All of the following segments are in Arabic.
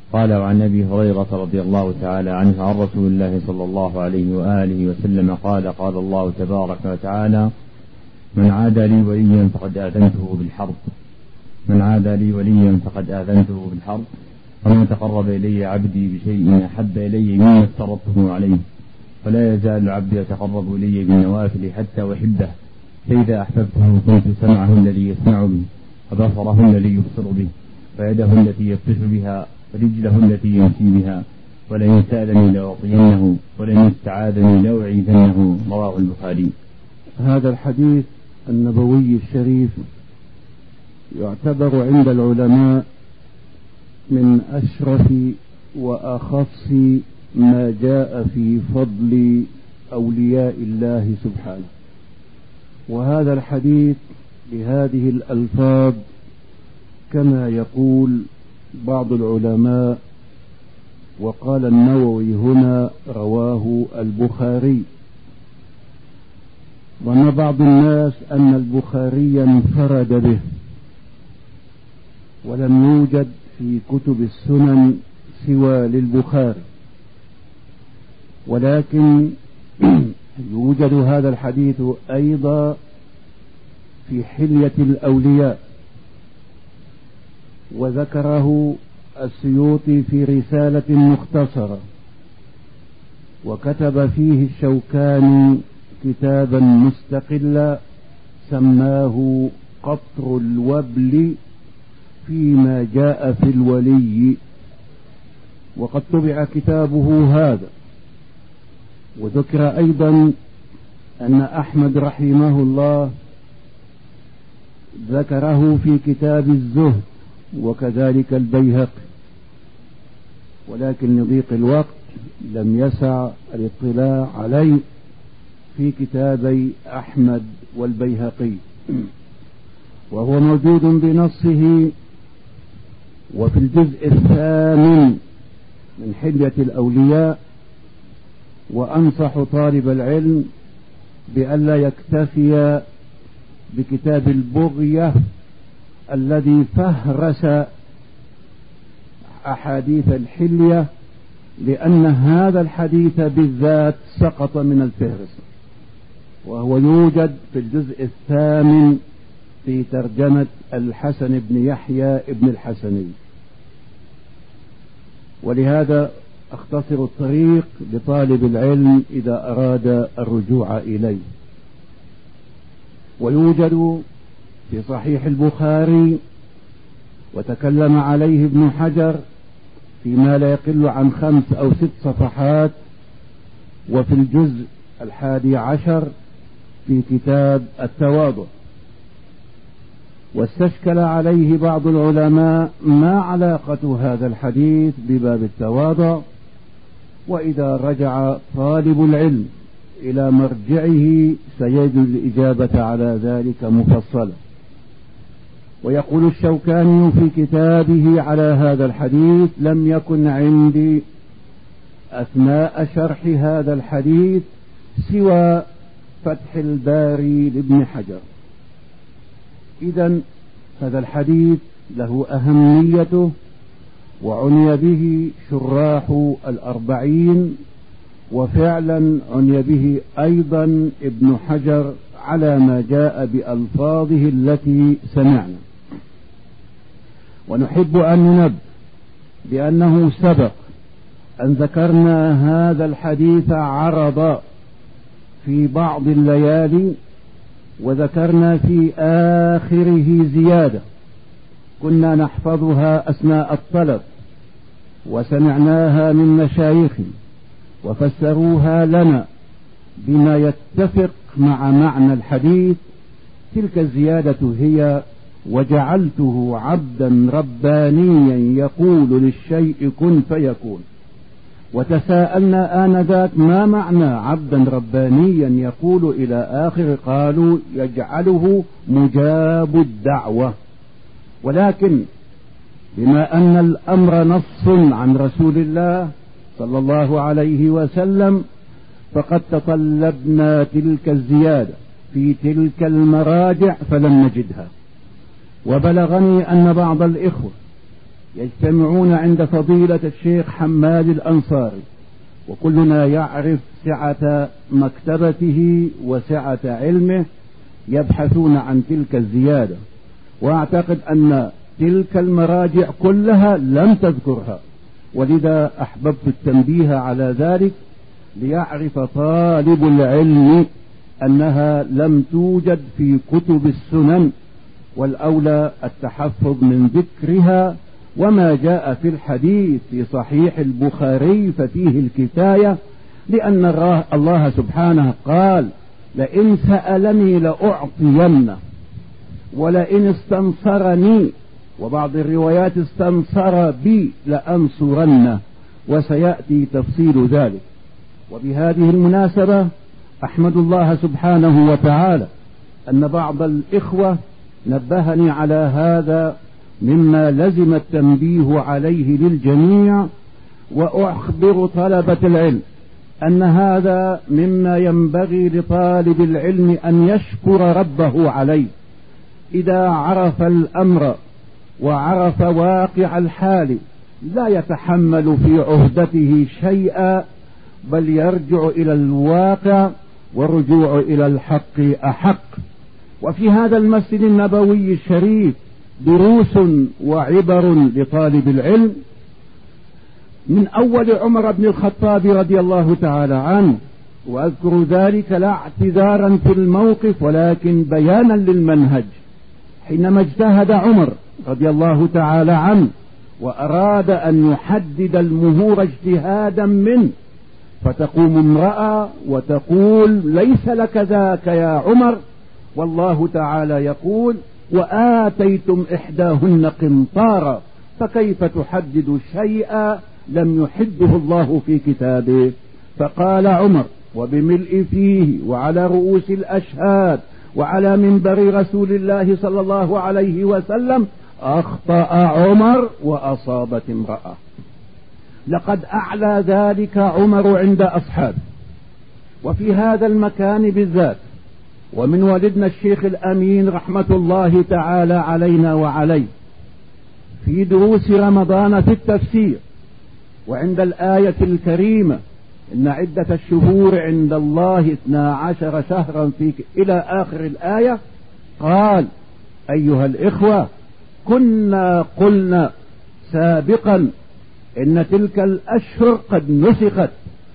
قال: وعن أبي هريرة رضي الله تعالى عنه عن رسول الله صلى الله عليه وآله وسلم قال: قال الله تبارك وتعالى: من عادى لي وليا فقد آذنته بالحرب. من عادى لي وليا فقد آذنته بالحرب. وما تقرب إلي عبدي بشيء أحب إلي مما افترضته عليه. فلا يزال العبد يتقرب إلي بالنوافل حتى أحبه، فإذا أحببته كنت سمعه الذي يسمع به، وبصره الذي يبصر به، ويده التي يبطش بها، ورجله التي يمشي بها. ولئن سألني لأعطينه، ولئن استعاذني لأعيذنه. رواه البخاري. هذا الحديث النبوي الشريف يعتبر عند العلماء من أشرف وأخص ما جاء في فضل أولياء الله سبحانه. وهذا الحديث بهذه الألفاظ كما يقول بعض العلماء، وقال النووي هنا: رواه البخاري. ظن بعض الناس أن البخاري انفرد به، ولم يوجد في كتب السنن سوى للبخاري، ولكن يوجد هذا الحديث أيضا في حلية الأولياء، وذكره السيوطي في رسالة مختصرة، وكتب فيه الشوكاني كتابا مستقلا سماه قطر الوبل فيما جاء في الولي، وقد طبع كتابه هذا. وذكر أيضا أن أحمد رحمه الله ذكره في كتاب الزهد، وكذلك البيهقي، ولكن لضيق الوقت لم يسع الاطلاع عليه في كتابي أحمد والبيهقي، وهو موجود بنصه وفي الجزء الثامن من حلية الأولياء. وأنصح طالب العلم بألا يكتفي بكتاب البغية الذي فهرس أحاديث الحلية، لأن هذا الحديث بالذات سقط من الفهرس، وهو يوجد في الجزء الثامن في ترجمة الحسن بن يحيى بن الحسني. ولهذا أختصر الطريق لطالب العلم إذا أراد الرجوع إليه. ويوجد في صحيح البخاري، وتكلم عليه ابن حجر فيما لا يقل عن 5 أو 6 صفحات، وفي الجزء 11 في كتاب التواضع. واستشكل عليه بعض العلماء ما علاقة هذا الحديث بباب التواضع، وإذا رجع طالب العلم إلى مرجعه سيجد الإجابة على ذلك مفصلة. ويقول الشوكاني في كتابه على هذا الحديث: لم يكن عندي أثناء شرح هذا الحديث سوى فتح الباري لابن حجر. إذن هذا الحديث له أهميته، وعني به شراح 40، وفعلا عني به أيضا ابن حجر على ما جاء بألفاظه التي سمعنا. ونحب أن ننبه بأنه سبق أن ذكرنا هذا الحديث عرض في بعض الليالي، وذكرنا في آخره زيادة كنا نحفظها أثناء الطلب، وسمعناها من مشايخ وفسروها لنا بما يتفق مع معنى الحديث. تلك الزيادة هي: وجعلته عبدا ربانيا يقول للشيء كن فيكون. وتساءلنا آنذاك ما معنى عبدا ربانيا يقول إلى آخر، قالوا يجعله مجاب الدعوة. ولكن بما أن الأمر نص عن رسول الله صلى الله عليه وسلم، فقد تطلبنا تلك الزيادة في تلك المراجع فلم نجدها. وبلغني أن بعض الإخوة يجتمعون عند فضيلة الشيخ حماد الأنصاري، وكلنا يعرف سعة مكتبته وسعة علمه، يبحثون عن تلك الزيادة، وأعتقد أن تلك المراجع كلها لم تذكرها، ولذا أحببت التنبيه على ذلك ليعرف طالب العلم أنها لم توجد في كتب السنن، والأولى التحفظ من ذكرها. وما جاء في الحديث في صحيح البخاري ففيه الكفاية، لأن الله سبحانه قال: لئن سألني لأعطينه ولئن استنصرني، وبعض الروايات استنصر بي لأنصرنه، وسيأتي تفصيل ذلك. وبهذه المناسبة أحمد الله سبحانه وتعالى أن بعض الإخوة نبهني على هذا مما لزم التنبيه عليه للجميع، وأخبر طلبة العلم أن هذا مما ينبغي لطالب العلم أن يشكر ربه عليه إذا عرف الأمر وعرف واقع الحال، لا يتحمل في عهدته شيئا، بل يرجع إلى الواقع، والرجوع إلى الحق أحق. وفي هذا المسجد النبوي الشريف دروس وعبر لطالب العلم، من أول عمر بن الخطاب رضي الله تعالى عنه، وأذكر ذلك لا اعتذارا في الموقف ولكن بيانا للمنهج. حينما اجتهد عمر رضي الله تعالى عنه وأراد أن يحدد المهور اجتهادا منه، فتقوم امرأة وتقول: ليس لك ذاك يا عمر، والله تعالى يقول: وآتيتم إحداهن قنطارا، فكيف تحدد شيئا لم يحده الله في كتابه؟ فقال عمر وبملء فيه وعلى رؤوس الأشهاد وعلى منبر رسول الله صلى الله عليه وسلم: أخطأ عمر وأصابت امرأة. لقد أعلى ذلك عمر عند أصحابه. وفي هذا المكان بالذات، ومن والدنا الشيخ الأمين رحمة الله تعالى علينا وعليه، في دروس رمضان في التفسير وعند الآية الكريمة: إن عدة الشهور عند الله 12 شهرا إلى آخر الآية، قال: أيها الإخوة، كنا قلنا سابقا إن تلك الأشهر قد نسخت،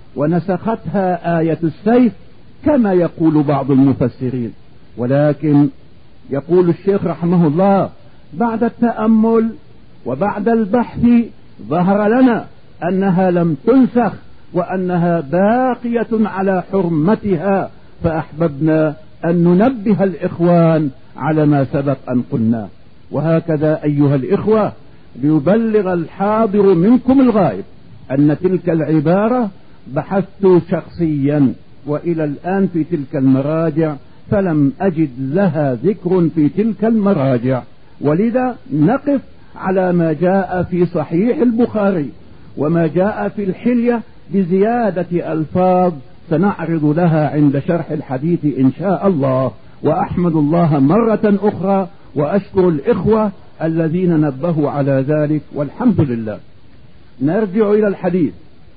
ونسختها آية السيف كما يقول بعض المفسرين، ولكن يقول الشيخ رحمه الله: بعد التأمل وبعد البحث ظهر لنا أنها لم تنسخ، وأنها باقية على حرمتها، فأحببنا أن ننبه الإخوان على ما سبق أن قلنا. وهكذا أيها الإخوة، ليبلغ الحاضر منكم الغائب أن تلك العبارة بحثت شخصيا وإلى الآن في تلك المراجع فلم أجد لها ذكر في تلك المراجع، ولذا نقف على ما جاء في صحيح البخاري وما جاء في الحلية بزيادة ألفاظ سنعرض لها عند شرح الحديث إن شاء الله. وأحمد الله مرة أخرى وأشكر الإخوة الذين نبهوا على ذلك، والحمد لله. نرجع إلى الحديث.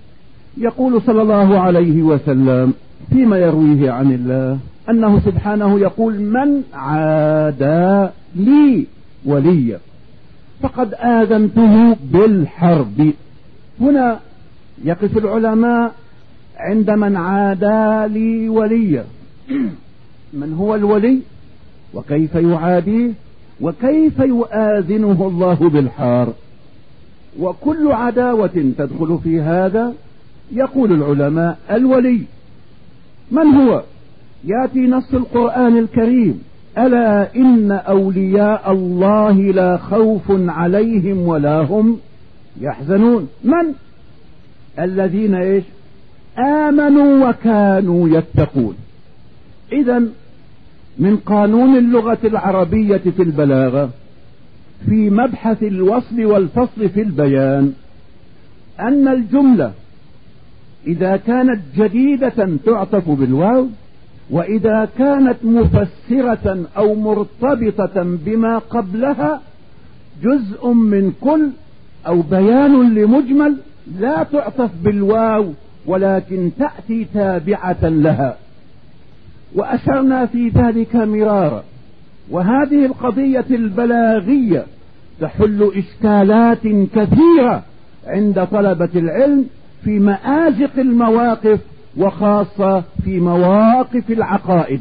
يقول صلى الله عليه وسلم فيما يرويه عن الله أنه سبحانه يقول: من عادى لي وليا فقد آذنته بالحرب. هنا يقف العلماء عند من عادى لي وليا. من هو الولي؟ وكيف يعاديه؟ وكيف يؤاذنه الله بالحرب؟ وكل عداوة تدخل في هذا. يقول العلماء: الولي من هو؟ يأتي نص القرآن الكريم: ألا إن أولياء الله لا خوف عليهم ولا هم يحزنون. من؟ الذين إيش؟ آمنوا وكانوا يتقون. إذن من قانون اللغة العربية في البلاغة في مبحث الوصل والفصل في البيان أن الجملة إذا كانت جديدة تعطف بالواو، وإذا كانت مفسرة أو مرتبطة بما قبلها جزء من كل أو بيان لمجمل لا تعطف بالواو ولكن تأتي تابعة لها، وأشرنا في ذلك مرارا. وهذه القضية البلاغية تحل إشكالات كثيرة عند طلبة العلم في مآزق المواقف، وخاصة في مواقف العقائد.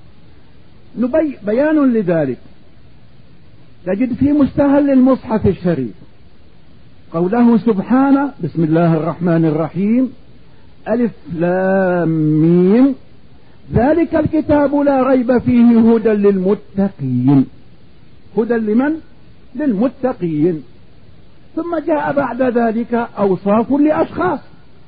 بيان لذلك تجد في مستهل المصحف الشريف قوله سبحانه: بسم الله الرحمن الرحيم، ألف لام ميم، ذلك الكتاب لا ريب فيه هدى للمتقين. هدى لمن؟ للمتقين. ثم جاء بعد ذلك أوصاف لأشخاص.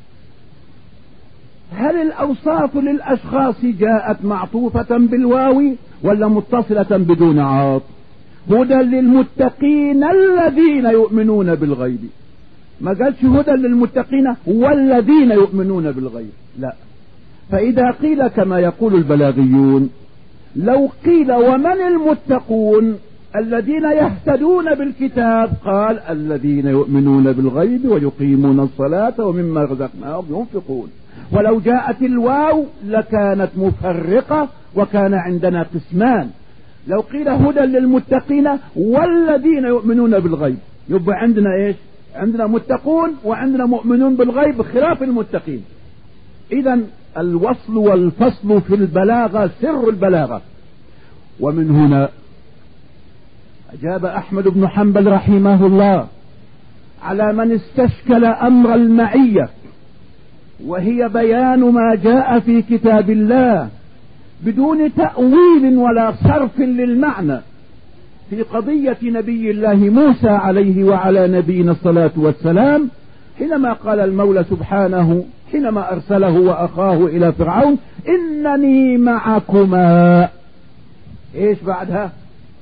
هل الأوصاف للأشخاص جاءت معطوفة بالواو ولا متصلة بدون عاطف؟ هدى للمتقين الذين يؤمنون بالغيب، ما قالش هدى للمتقين والذين يؤمنون بالغيب، لا. فإذا قيل كما يقول البلاغيون، لو قيل ومن المتقون الذين يهتدون بالكتاب، قال الذين يؤمنون بالغيب ويقيمون الصلاة ومما رزقناهم ينفقون. ولو جاءت الواو لكانت مفرقة وكان عندنا قسمان. لو قيل هدى للمتقين والذين يؤمنون بالغيب، يبقى عندنا ايش؟ عندنا متقون وعندنا مؤمنون بالغيب خلاف المتقين. اذا الوصل والفصل في البلاغة سر البلاغة. ومن هنا أجاب أحمد بن حنبل رحمه الله على من استشكل أمر المعية، وهي بيان ما جاء في كتاب الله بدون تأويل ولا صرف للمعنى، في قضية نبي الله موسى عليه وعلى نبينا الصلاة والسلام، حينما قال المولى سبحانه حينما أرسله وأخاه إلى فرعون: إنني معكما. إيش بعدها؟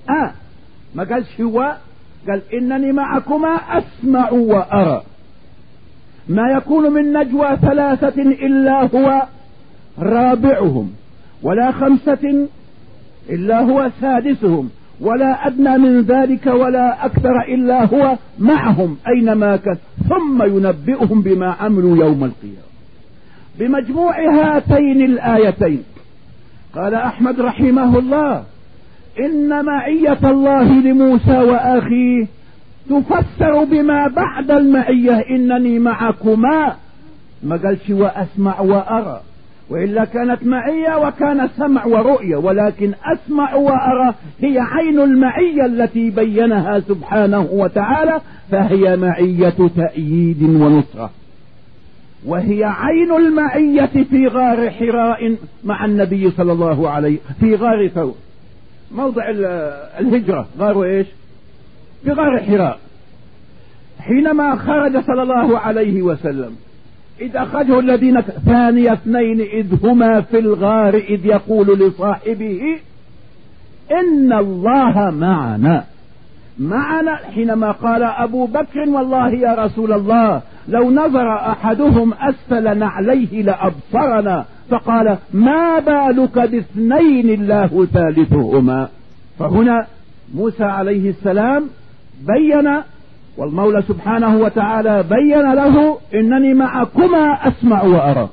ما قالش هو، قال إنني معكما أسمع وأرى. ما يكون من نجوى ثلاثة إلا هو رابعهم، ولا خمسة إلا هو سادسهم، ولا أدنى من ذلك ولا أكثر إلا هو معهم أينما كان، ثم ينبئهم بما عملوا يوم القيامة. بمجموع هاتين الآيتين قال أحمد رحمه الله: إن معية الله لموسى وأخيه تفسر بما بعد المعية، إنني معكما. ما قالش وأسمع وأرى، وإلا كانت معية وكان سمع ورؤية، ولكن أسمع وأرى هي عين المعية التي بينها سبحانه وتعالى، فهي معية تأييد ونصرة، وهي عين المعية في غار حراء مع النبي صلى الله عليه، في غار ثور، موضع الهجرة، غار ايش؟ في غار حراء. حينما خرج صلى الله عليه وسلم، إذ أخرجه الذين ثاني اثنين إذ هما في الغار إذ يقول لصاحبه إن الله معنا. حينما قال أبو بكر: والله يا رسول الله لو نظر أحدهم أسفل نعليه لأبصرنا، فقال: ما بالك باثنين الله ثالثهما. فهنا موسى عليه السلام بين، والمولى سبحانه وتعالى بين له: إنني معكما أسمع وأرى.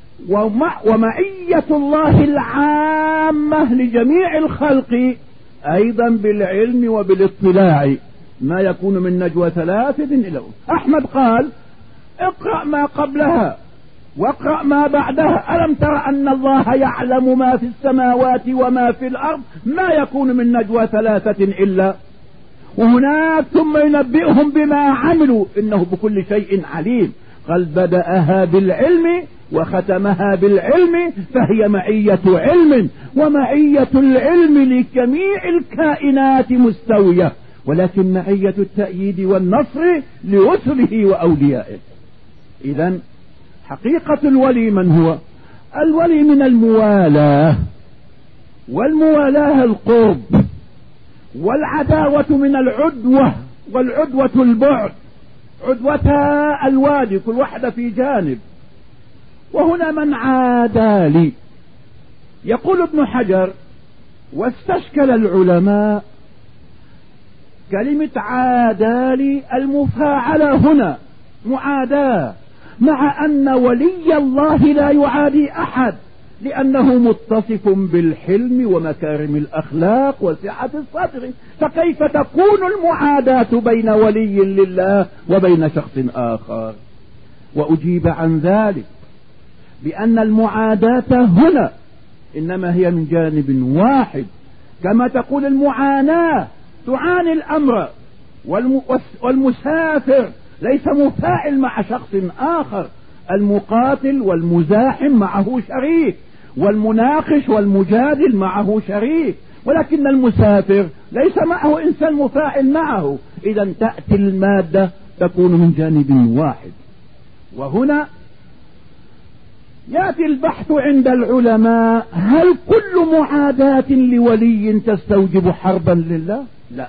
ومعية الله العامة لجميع الخلق أيضا بالعلم وبالاطلاع، ما يكون من نجوى ثلاثة إلا هو. أحمد قال: اقرأ ما قبلها واقرأ ما بعدها، ألم تر أن الله يعلم ما في السماوات وما في الأرض، ما يكون من نجوى ثلاثة إلا وهناك ثم ينبئهم بما عملوا إنه بكل شيء عليم. قال: بدأها بالعلم وختمها بالعلم، فهي معية علم، ومعية العلم لجميع الكائنات مستوية، ولكن معية التأييد والنصر لرسله وأوليائه. إذن حقيقة الولي من هو؟ الولي من الموالاة، والموالاة القرب، والعداوة من العدوة، والعدوة البعد، عدوتها الوادي كل واحدة في جانب. وهنا من عادى لي. يقول ابن حجر: واستشكل العلماء كلمة عادالي المفاعلة هنا معاداة، مع أن ولي الله لا يعادي أحد لأنه متصف بالحلم ومكارم الأخلاق وسعة الصدر، فكيف تكون المعاداة بين ولي لله وبين شخص آخر؟ وأجيب عن ذلك بأن المعاداة هنا إنما هي من جانب واحد، كما تقول المعاناة تعاني الأمر، والمسافر ليس مفاعل مع شخص آخر، المقاتل والمزاحم معه شريك، والمناقش والمجادل معه شريك، ولكن المسافر ليس معه إنسان مفاعل معه، إذا تأتي المادة تكون من جانب واحد. وهنا يأتي البحث عند العلماء: هل كل معاداة لولي تستوجب حربا لله؟ لا،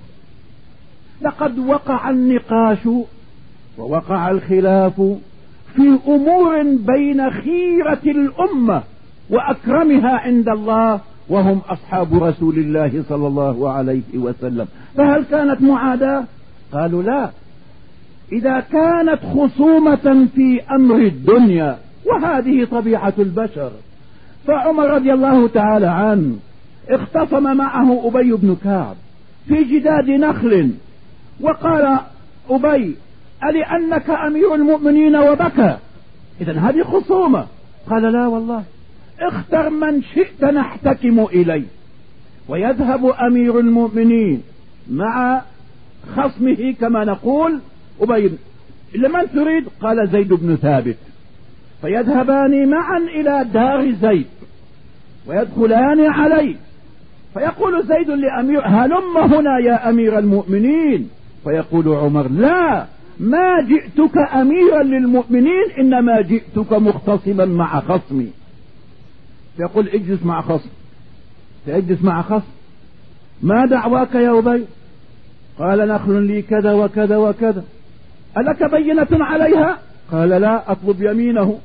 لقد وقع النقاش ووقع الخلاف في أمور بين خيرة الأمة وأكرمها عند الله، وهم أصحاب رسول الله صلى الله عليه وسلم، فهل كانت معاداة؟ قالوا لا. إذا كانت خصومة في أمر الدنيا، وهذه طبيعة البشر، فعمر رضي الله تعالى عنه اختصم معه أبي بن كعب في جداد نخل، وقال أبي: ألأنك أمير المؤمنين؟ وبكى. إذن هذه خصومة. قال: لا والله، اختر من شئت نحتكم إليه. ويذهب أمير المؤمنين مع خصمه كما نقول أبي: لمن تريد؟ قال: زيد بن ثابت. فيذهبان معا إلى دار زيد ويدخلان عليه، فيقول زيد لأمير: هلم هنا يا أمير المؤمنين. فيقول عمر: لا، ما جئتك أميرا للمؤمنين، إنما جئتك مختصما مع خصمي. فيقول: اجلس مع خصم. فيجلس مع خصم: ما دعواك يا أبي؟ قال: نخل لي كذا وكذا وكذا. ألك بينة عليها؟ قال: لا، أطلب يمينه.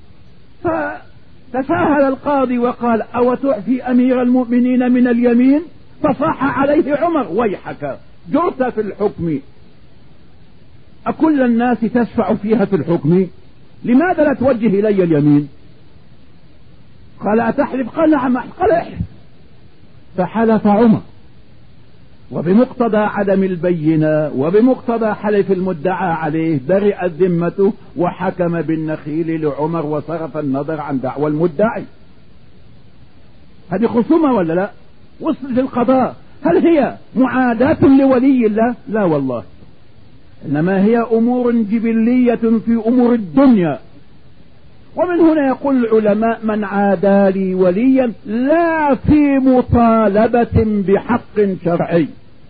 فتساهل القاضي وقال: أو تعفي أمير المؤمنين من اليمين؟ فصاح عليه عمر: ويحك، جرت في الحكم، أكل الناس تشفع فيها في الحكم؟ لماذا لا توجه إلي اليمين؟ قال: أتحلف؟ قال: نعم. قال: احلف. فحلف عمر، وبمقتضى عدم البينة وبمقتضى حلف المدعى عليه برئت ذمته، وحكم بالنخيل لعمر وصرف النظر عن دعوى المدعي. هذه خصومة ولا لا؟ وصلت القضاء. هل هي معاداة لولي الله؟ لا والله، إنما هي أمور جبلية في أمور الدنيا. ومن هنا يقول العلماء: من عادى لي وليا لا في مطالبة بحق شرعي.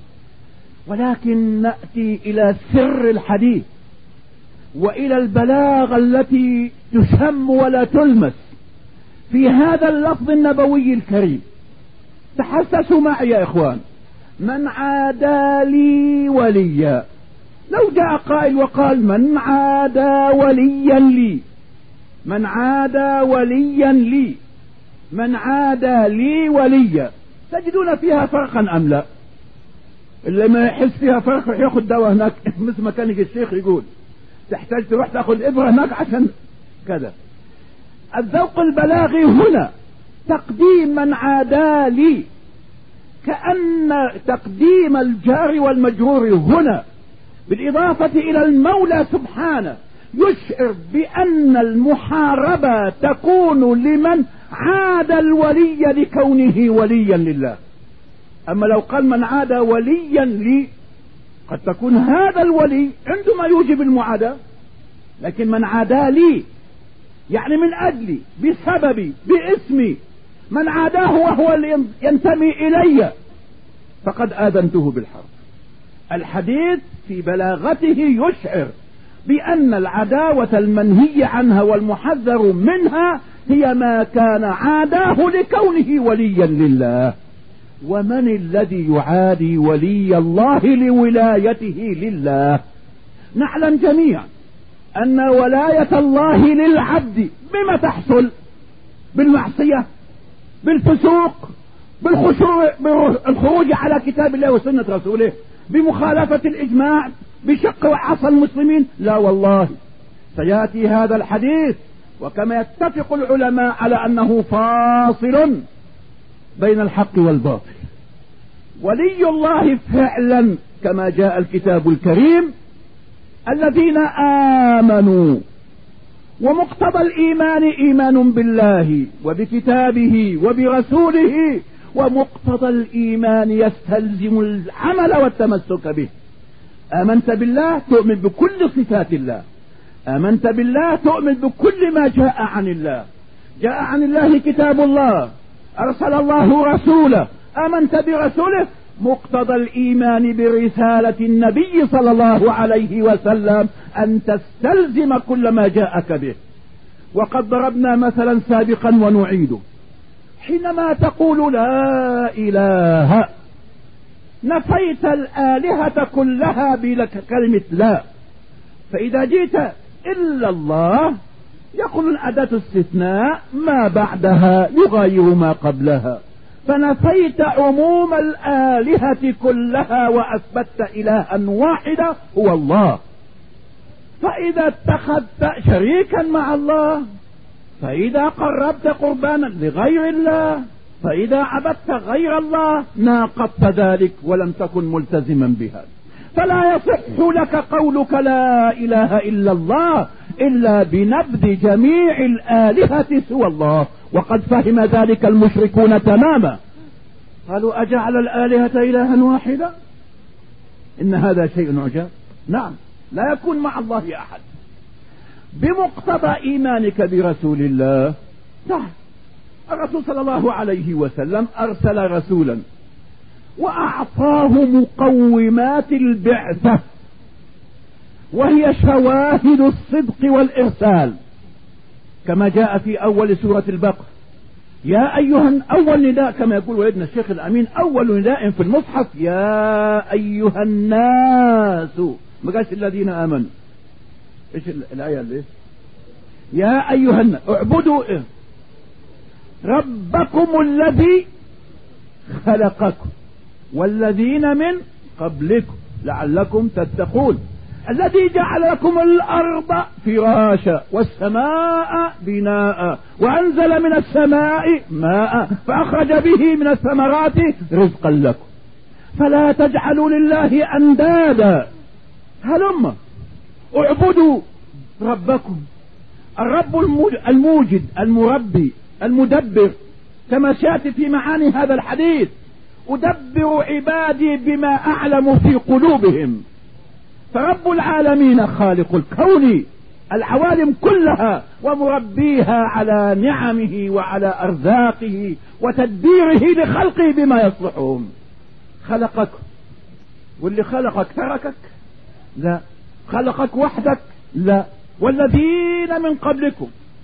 ولكن نأتي إلى سر الحديث وإلى البلاغة التي تشم ولا تلمس في هذا اللفظ النبوي الكريم. تحسسوا معي يا إخوان: من عادى لي وليا، لو جاء قائل وقال: من عادى وليا لي، من عادى وليا لي، من عادى لي وليا، تجدون فيها فرقا أم لا؟ اللي ما يحس فيها فرق ياخذ دواء هناك، مثل ما كان الشيخ يقول تحتاج تروح تاخذ إبرة هناك عشان كذا. الذوق البلاغي هنا تقديم من عادى لي، كأن تقديم الجار والمجرور هنا بالإضافة إلى المولى سبحانه يشعر بأن المحاربة تكون لمن عاد الولي لكونه وليا لله. أما لو قال من عاد وليا لي، قد تكون هذا الولي عندما يوجب المعاداة، لكن من عادى لي يعني من أجلي، بسببي، باسمي، من عاداه وهو ينتمي إلي فقد آذنته بالحرب. الحديث في بلاغته يشعر بأن العداوة المنهي عنها والمحذر منها هي ما كان عاداه لكونه وليا لله. ومن الذي يعادي ولي الله لولايته لله؟ نعلم جميعا أن ولاية الله للعبد بما تحصل؟ بالمعصية، بالفسوق، بالخروج على كتاب الله وسنة رسوله. بمخالفة الإجماع، بشق وعصى المسلمين. لا والله، سيأتي هذا الحديث وكما يتفق العلماء على أنه فاصل بين الحق والباطل. ولي الله فعلا كما جاء الكتاب الكريم الذين آمنوا، ومقتضى الإيمان إيمان بالله وبكتابه وبرسوله، ومقتضى الإيمان يستلزم العمل والتمسك به. آمنت بالله تؤمن بكل صفات الله، آمنت بالله تؤمن بكل ما جاء عن الله. جاء عن الله كتاب الله، أرسل الله رسوله، آمنت برسوله، مقتضى الإيمان برسالة النبي صلى الله عليه وسلم أن تستلزم كل ما جاءك به. وقد ضربنا مثلا سابقا ونعيده، حينما تقول لا إله نفيت الآلهة كلها بكلمة لا، فإذا جئت إلا الله يقول أداة استثناء ما بعدها يغير ما قبلها، فنفيت عموم الآلهة كلها وأثبتت إلها واحدا هو الله. فإذا اتخذت شريكا مع الله، فإذا قربت قربانا لغير الله، فإذا عبدت غير الله ناقضت ذلك ولم تكن ملتزما بها. فلا يصح لك قولك لا إله إلا الله إلا بنبذ جميع الآلهة سوى الله. وقد فهم ذلك المشركون تماما، قالوا أجعل الآلهة إلها واحدا، إن هذا شيء عجاب. نعم، لا يكون مع الله أحد. بمقتضى إيمانك برسول الله، نعم، الرسول صلى الله عليه وسلم أرسل رسولا وأعطاه مقومات البعثة، وهي شواهد الصدق والإرسال، كما جاء في أول سورة البقرة. يا أيها، أول نداء كما يقول ولدنا الشيخ الأمين، أول نداء في المصحف يا أيها الناس، ما قالش الذين آمنوا. إيش الآية اللي يا أيها الناس اعبدوا ربكم الذي خلقكم والذين من قبلكم لعلكم تتقون، الذي جعل لكم الأرض فراشا والسماء بناء وأنزل من السماء ماء فأخرج به من الثمرات رزقا لكم فلا تجعلوا لله أندادا. هلم اعبدوا ربكم. الرب الموجد المربي المدبر، كما سيأتي في معاني هذا الحديث، أدبر عبادي بما أعلم في قلوبهم. فرب العالمين خالق الكون العوالم كلها ومربيها على نعمه وعلى أرزاقه وتدبيره لخلقه بما يصلحهم. خلقك، واللي خلقك تركك؟ لا. خلقك وحدك؟ لا. والذين من قبلكم،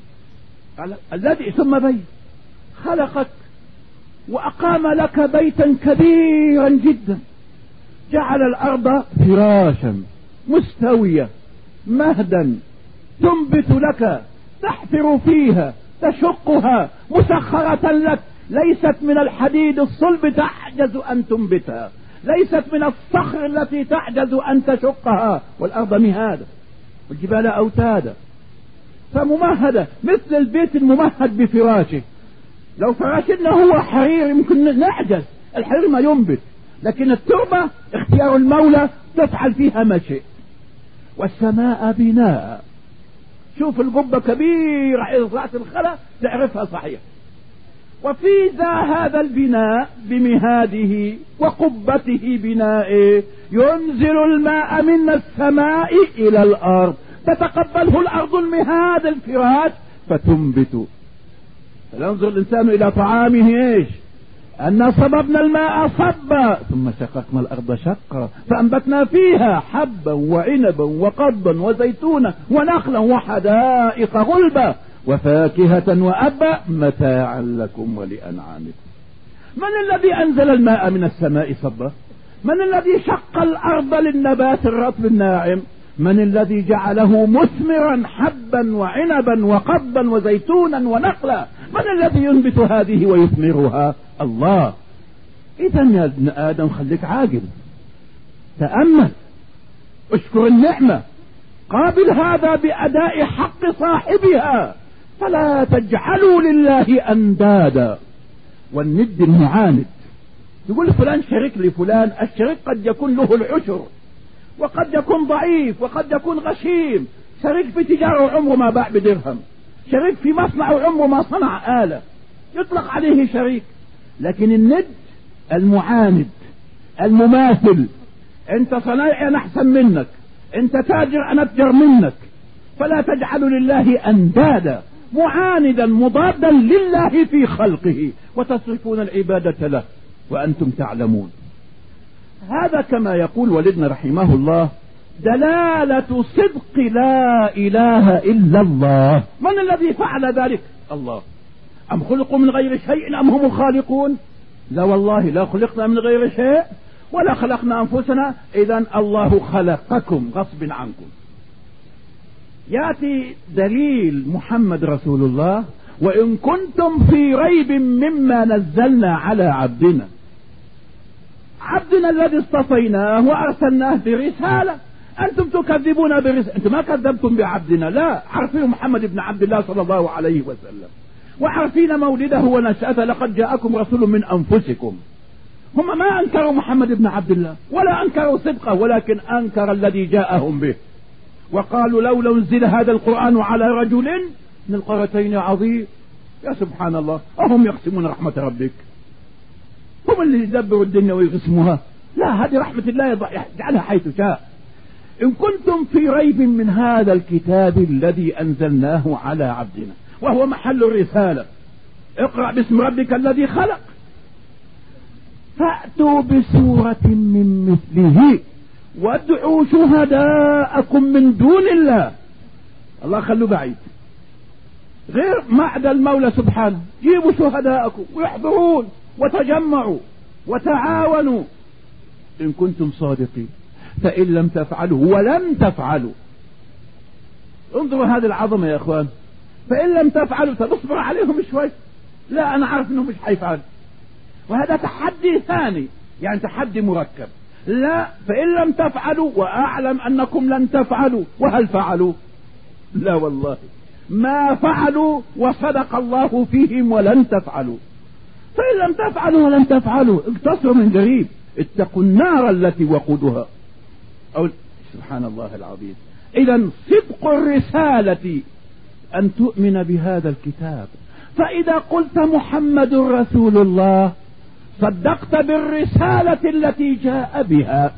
الذي ثم بيت خلقك وأقام لك بيتا كبيرا جدا، جعل الأرض فراشا مستوية مهدا تنبت لك، تحفر فيها، تشقها، مسخرة لك، ليست من الحديد الصلب تعجز أن تنبتها، ليست من الصخر التي تعجز أن تشقها، والأرض مهادة والجبال أوتادا، فممهدة مثل البيت الممهد بفراشه. لو فراشنا هو حرير يمكن نعجز، الحرير ما ينبت، لكن التربة اختيار المولى تفعل فيها ما شئ. والسماء بناء، شوف القبة كبيرة إذا الخلا تعرفها صحيح. وفي هذا البناء بمهاده وقبته بنائه ينزل الماء من السماء إلى الأرض، تتقبله الأرض المهاد الفراش فتنبت. فينظر الإنسان إلى طعامه إيش؟ أن صببنا الماء صبا ثم شققنا الأرض شقا فأنبتنا فيها حبا وعنبا وقضبا وزيتونا ونخلا وحدائق غلبا وفاكهة وأبا متاعا لكم ولأنعامكم. من الذي أنزل الماء من السماء صبا؟ من الذي شق الأرض للنبات الرطب الناعم؟ من الذي جعله مثمرا حبا وعنبا وقضبا وزيتونا ونخلا؟ من الذي ينبت هذه ويثمرها؟ الله. إذا يا ابن آدم خليك عاقل، تأمل، اشكر النعمة، قابل هذا بأداء حق صاحبها، فلا تجعلوا لله أندادا. والند المعاند، يقول فلان شريك لفلان، الشريك قد يكون له العشر، وقد يكون ضعيف، وقد يكون غشيم. شريك في تجارة وعمره ما باع بدرهم، شريك في مصنع وعمره ما صنع آلة، يطلق عليه شريك. لكن الند المعاند المماثل، انت صنايعي انا احسن منك، انت تاجر انا اتجر منك، فلا تجعلوا لله اندادا، معاندا مضادا لله في خلقه، وتصرفون العبادة له وانتم تعلمون. هذا كما يقول والدنا رحمه الله دلالة صدق لا اله الا الله. من الذي فعل ذلك؟ الله. ام خلقوا من غير شيء ام هم الخالقون؟ لا والله، لا خلقنا من غير شيء ولا خلقنا أنفسنا، إذن الله خلقكم غصب عنكم. يأتي دليل محمد رسول الله: وإن كنتم في ريب مما نزلنا على عبدنا. عبدنا الذي اصطفيناه وأرسلناه برسالة، أنتم تكذبون برسالة. أنتم ما كذبتم بعبدنا، لا، عارفين محمد بن عبد الله صلى الله عليه وسلم، وعارفين مولده ونشأته. لقد جاءكم رسول من أنفسكم. هم ما أنكروا محمد بن عبد الله ولا أنكروا صدقه، ولكن أنكر الذي جاءهم به، وقالوا لولا أنزل هذا القرآن على رجل من القريتين عظيم. يا سبحان الله، أهم يقسمون رحمة ربك؟ هم اللي يدبروا الدنيا ويقسموها؟ لا، هذه رحمة الله يجعلها حيث شاء. إن كنتم في ريب من هذا الكتاب الذي أنزلناه على عبدنا، وهو محل الرسالة، اقرأ باسم ربك الذي خلق، فأتوا بسورة من مثله وادعوا شهداءكم من دون الله. الله خلوا بعيد، غير معدى المولى سبحانه. جيبوا شهداءكم ويحضرون وتجمعوا وتعاونوا إن كنتم صادقين، فإن لم تفعلوا ولن تفعلوا. انظروا هذه العظمة يا اخوان. فإن لم تفعلوا، فنصبر عليهم شوي، لا أنا عارف أنهم مش حيفعلوا، وهذا تحدي ثاني، يعني تحدي مركب. لا، فإن لم تفعلوا وأعلم أنكم لن تفعلوا. وهل فعلوا؟ لا والله ما فعلوا، وصدق الله فيهم ولن تفعلوا. فإن لم تفعلوا ولن تفعلوا، اقتصروا من قريب، اتقوا النار التي وقودها. أو سبحان الله العظيم. إذن صدق الرسالة أن تؤمن بهذا الكتاب. فإذا قلت محمد رسول الله صدقت بالرسالة التي جاء بها.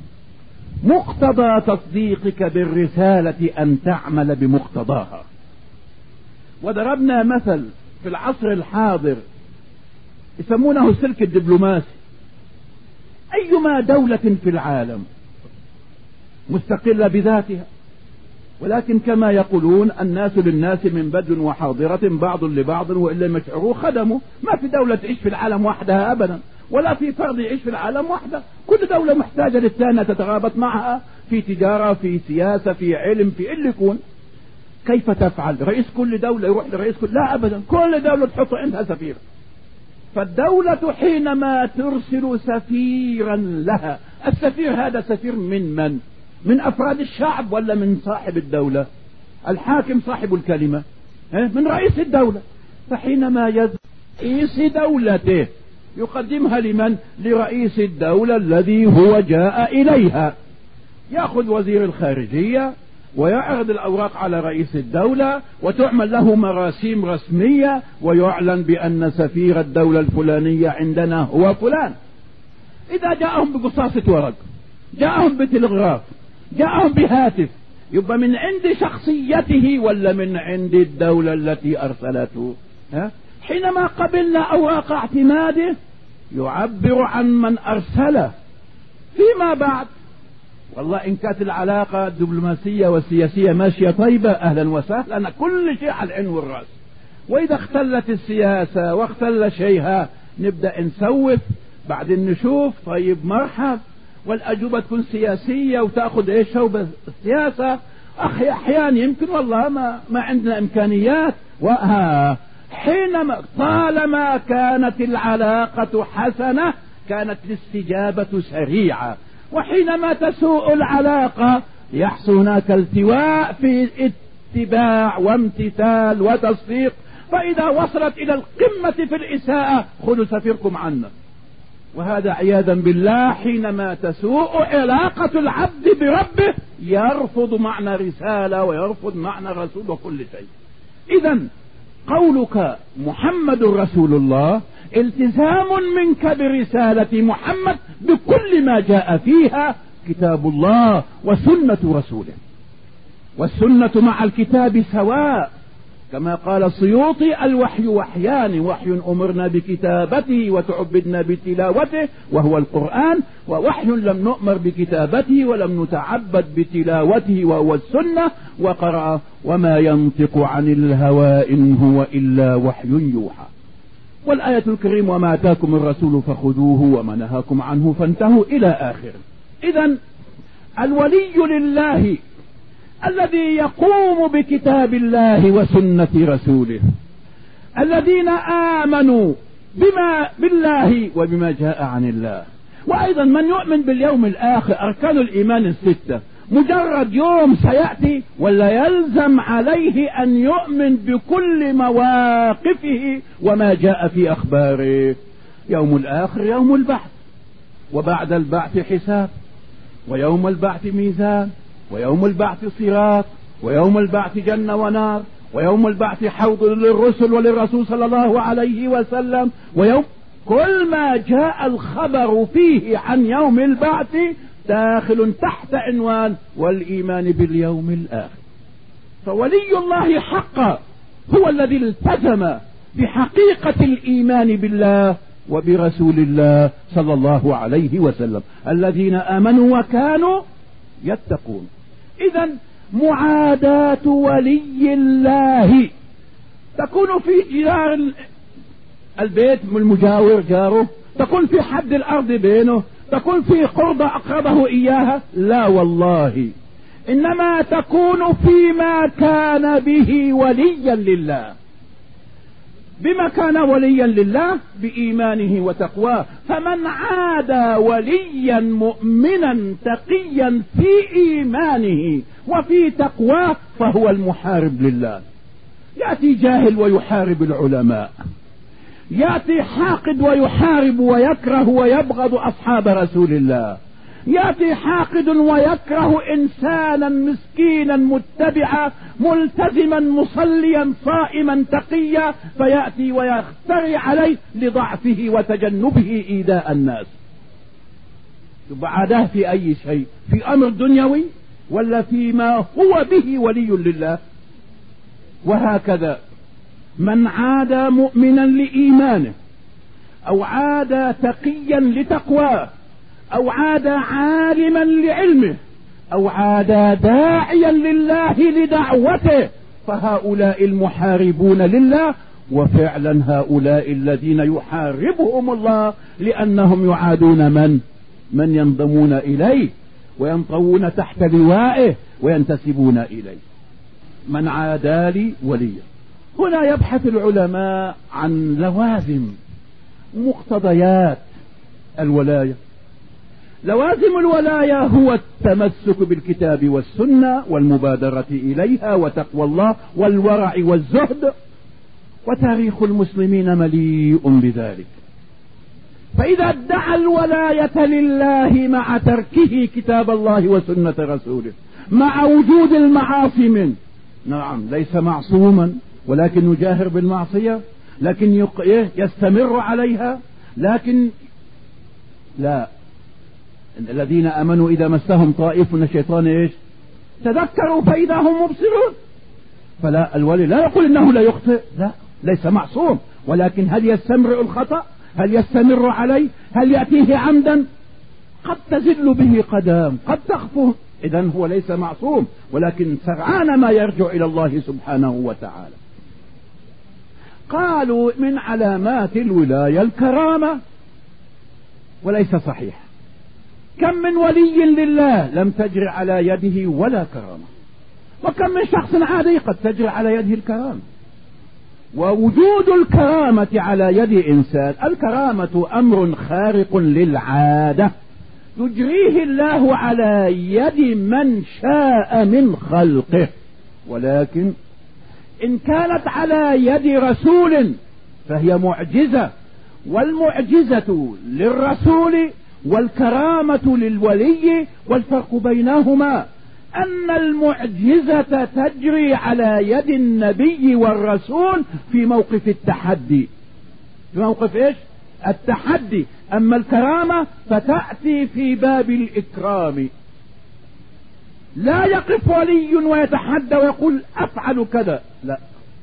مقتضى تصديقك بالرسالة أن تعمل بمقتضاها. وضربنا مثل في العصر الحاضر يسمونه السلك الدبلوماسي. أيما دولة في العالم مستقلة بذاتها، ولكن كما يقولون الناس للناس من بدو وحاضرة بعض لبعض، وإلا يشعروا خدموا. ما في دولة تعيش في العالم وحدها أبدا، ولا في فرد يعيش في العالم وحده. كل دولة محتاجة للثانية تترابط معها في تجارة، في سياسة، في علم، في اللي يكون. كيف تفعل؟ رئيس كل دولة يروح لرئيس كل؟ لا أبدا، كل دولة تحط عندها سفير. فالدولة حينما ترسل سفيرا لها، السفير هذا سفير من من أفراد الشعب ولا من صاحب الدولة؟ الحاكم صاحب الكلمة، من رئيس الدولة. فحينما رئيس دولته يقدمها لمن؟ لرئيس الدولة الذي هو جاء إليها. يأخذ وزير الخارجية ويعرض الأوراق على رئيس الدولة، وتعمل له مراسيم رسمية، ويعلن بأن سفير الدولة الفلانية عندنا هو فلان. إذا جاءهم بقصاصة ورق، جاءهم بتلغراف، جاءهم بهاتف، يبقى من عند شخصيته ولا من عند الدولة التي أرسلته؟ حينما قبلنا أوراق اعتماده يعبر عن من أرسله. فيما بعد والله إن كانت العلاقة الدبلوماسية والسياسية ماشية طيبة أهلا وسهلا، كل شيء على العين والرأس. وإذا اختلت السياسة واختل شيئها نبدأ نسوف، بعدين نشوف طيب مرحب، والأجوبة تكون سياسية وتأخذ إيش هو بالسياسة. أحيانا يمكن والله ما عندنا إمكانيات. حينما طالما كانت العلاقة حسنة كانت الاستجابة سريعة. وحينما تسوء العلاقة يحصل هناك التواء في اتباع وامتثال وتصديق، فإذا وصلت إلى القمة في الإساءة خذوا سفيركم عنا. وهذا عياذا بالله حينما تسوء علاقة العبد بربه يرفض معنى رسالة ويرفض معنى رسول وكل شيء. إذا قولك محمد رسول الله التزام منك برسالة محمد بكل ما جاء فيها كتاب الله وسنة رسوله، والسنة مع الكتاب سواء، كما قال السيوطي الوحي وحيان، وحي أمرنا بكتابته وتعبدنا بتلاوته وهو القرآن، ووحي لم نؤمر بكتابته ولم نتعبد بتلاوته وهو السنة. وقرأ وما ينطق عن الهوى إن هو إلا وحي يوحى. والآية الكريمة وما آتاكم الرسول فخذوه وما نهاكم عنه فانتهوا إلى آخر. إذن الولي لله الذي يقوم بكتاب الله وسنة رسوله، الذين آمنوا بالله وبما جاء عن الله. وأيضا من يؤمن باليوم الآخر، أركان الإيمان الستة، مجرد يوم سيأتي ولا يلزم عليه أن يؤمن بكل مواقفه وما جاء في أخباره. يوم الآخر يوم البعث، وبعد البعث حساب، ويوم البعث ميزان، ويوم البعث صراط، ويوم البعث جنة ونار، ويوم البعث حوض للرسل وللرسول صلى الله عليه وسلم، ويوم كل ما جاء الخبر فيه عن يوم البعث داخل تحت عنوان والإيمان باليوم الآخر. فولي الله حقا هو الذي التزم بحقيقة الإيمان بالله وبرسول الله صلى الله عليه وسلم، الذين آمنوا وكانوا يتقون. إذن معاداة ولي الله تكون في جدار البيت المجاور جاره، تكون في حد الأرض بينه، تكون في قرب أقربه إياها، لا والله، إنما تكون فيما كان به وليا لله. بما كان وليا لله بإيمانه وتقواه. فمن عادى وليا مؤمنا تقيا في إيمانه وفي تقواه فهو المحارب لله. يأتي جاهل ويحارب العلماء، يأتي حاقد ويحارب ويكره ويبغض أصحاب رسول الله، يأتي حاقد ويكره إنسانا مسكينا متبعا ملتزما مصليا صائما تقيا، فيأتي ويختري عليه لضعفه وتجنبه إيذاء الناس. بعده في أي شيء، في أمر دنيوي ولا فيما هو به ولي لله. وهكذا من عادى مؤمنا لإيمانه، أو عادى تقيا لتقواه، أو عادى عالما لعلمه، أو عادى داعيا لله لدعوته، فهؤلاء المحاربون لله. وفعلا هؤلاء الذين يحاربهم الله لأنهم يعادون من ينضمون إليه وينطوون تحت لوائه وينتسبون إليه. من عادى لي وليا. هنا يبحث العلماء عن لوازم مقتضيات الولاية. لوازم الولاية هو التمسك بالكتاب والسنة والمبادرة إليها وتقوى الله والورع والزهد، وتاريخ المسلمين مليء بذلك. فإذا ادعى الولاية لله مع تركه كتاب الله وسنة رسوله، مع وجود المعاصي منه، نعم ليس معصوما ولكن يجاهر بالمعصية، لكن يستمر عليها، لكن لا، الذين آمنوا إذا مسهم طائف من الشيطان إيش تذكروا فإذا هم مبصرون. فلا، الولي لا يقول إنه لا يخطئ، لا، ليس معصوم، ولكن هل يستمر الخطأ؟ هل يستمر عليه؟ هل يأتيه عمدا؟ قد تزل به قدام، قد تخفه. إذن هو ليس معصوم، ولكن سرعان ما يرجع إلى الله سبحانه وتعالى. قالوا من علامات الولاية الكرامة، وليس صحيح. كم من ولي لله لم تجري على يده ولا كرامة، وكم من شخص عادي قد تجري على يده الكرامة. ووجود الكرامة على يد إنسان، الكرامة أمر خارق للعادة، يجريه الله على يد من شاء من خلقه، ولكن إن كانت على يد رسول فهي معجزة، والمعجزة للرسول والكرامة للولي، والفرق بينهما أن المعجزة تجري على يد النبي والرسول في موقف التحدي، في موقف إيش؟ التحدي. أما الكرامة فتأتي في باب الإكرام. لا يقف ولي ويتحدى ويقول أفعل كذا، لا،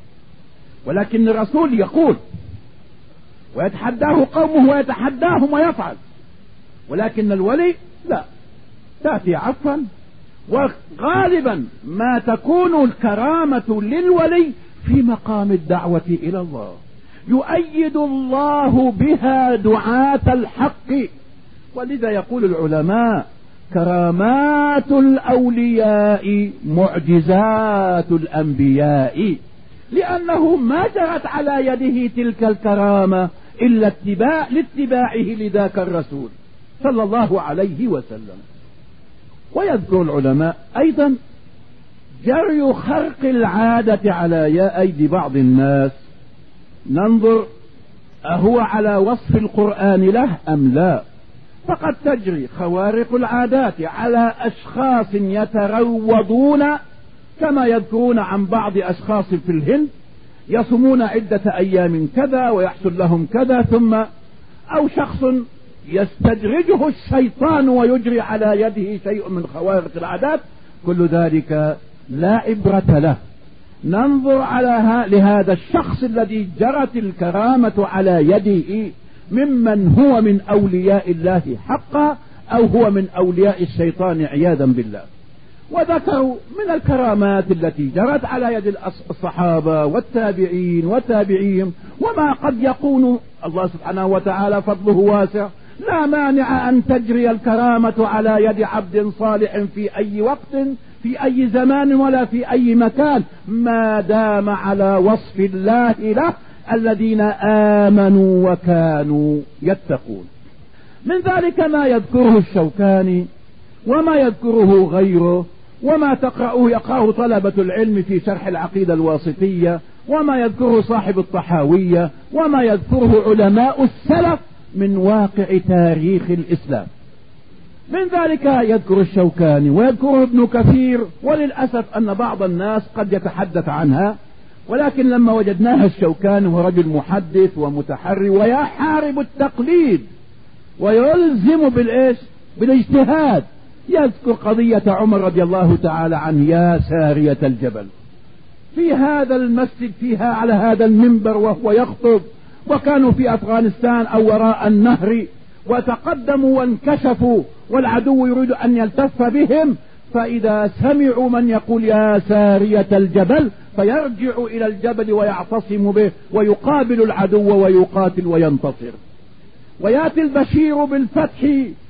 ولكن الرسول يقول ويتحداه قومه ويتحداهم ويفعل، ولكن الولي لا، تأتي عفوا. وغالبا ما تكون الكرامة للولي في مقام الدعوة إلى الله، يؤيد الله بها دعاة الحق. ولذا يقول العلماء كرامات الأولياء معجزات الأنبياء، لأنه ما جرت على يده تلك الكرامة إلا لاتباعه لذاك الرسول صلى الله عليه وسلم. ويذكر العلماء أيضا جري خرق العادة على أيدي بعض الناس. ننظر أهو على وصف القرآن له أم لا؟ فقد تجري خوارق العادات على أشخاص يتروضون، كما يذكرون عن بعض أشخاص في الهند يصومون عدة أيام كذا ويحصل لهم كذا، ثم أو شخص يستدرجه الشيطان ويجري على يده شيء من خوارق العادات، كل ذلك لا عبرة له. ننظر على لهذا الشخص الذي جرت الكرامة على يده ممن هو من أولياء الله حقا أو هو من أولياء الشيطان عياذا بالله. وذكروا من الكرامات التي جرت على يد الصحابة والتابعين وتابعيهم، وما قد يكون الله سبحانه وتعالى فضله واسع، لا مانع أن تجري الكرامة على يد عبد صالح في أي وقت في أي زمان ولا في أي مكان، ما دام على وصف الله له الذين آمنوا وكانوا يتقون. من ذلك ما يذكره الشوكاني وما يذكره غيره، وما يقرأه طلبة العلم في شرح العقيدة الواسطية، وما يذكره صاحب الطحاوية، وما يذكره علماء السلف من واقع تاريخ الإسلام. من ذلك يذكر الشوكاني ويذكره ابن كثير، وللأسف أن بعض الناس قد يتحدث عنها، ولكن لما وجدناها الشوكاني هو رجل محدث ومتحري ويحارب التقليد ويلزم بالاجتهاد. يذكر قضية عمر رضي الله تعالى عنه، يا سارية الجبل، في هذا المسجد فيها على هذا المنبر وهو يخطب، وكانوا في أفغانستان أو وراء النهر، وتقدموا وانكشفوا والعدو يريد أن يلتف بهم، فإذا سمعوا من يقول يا سارية الجبل فيرجع إلى الجبل ويعتصم به ويقابل العدو ويقاتل وينتصر. ويأتي البشير بالفتح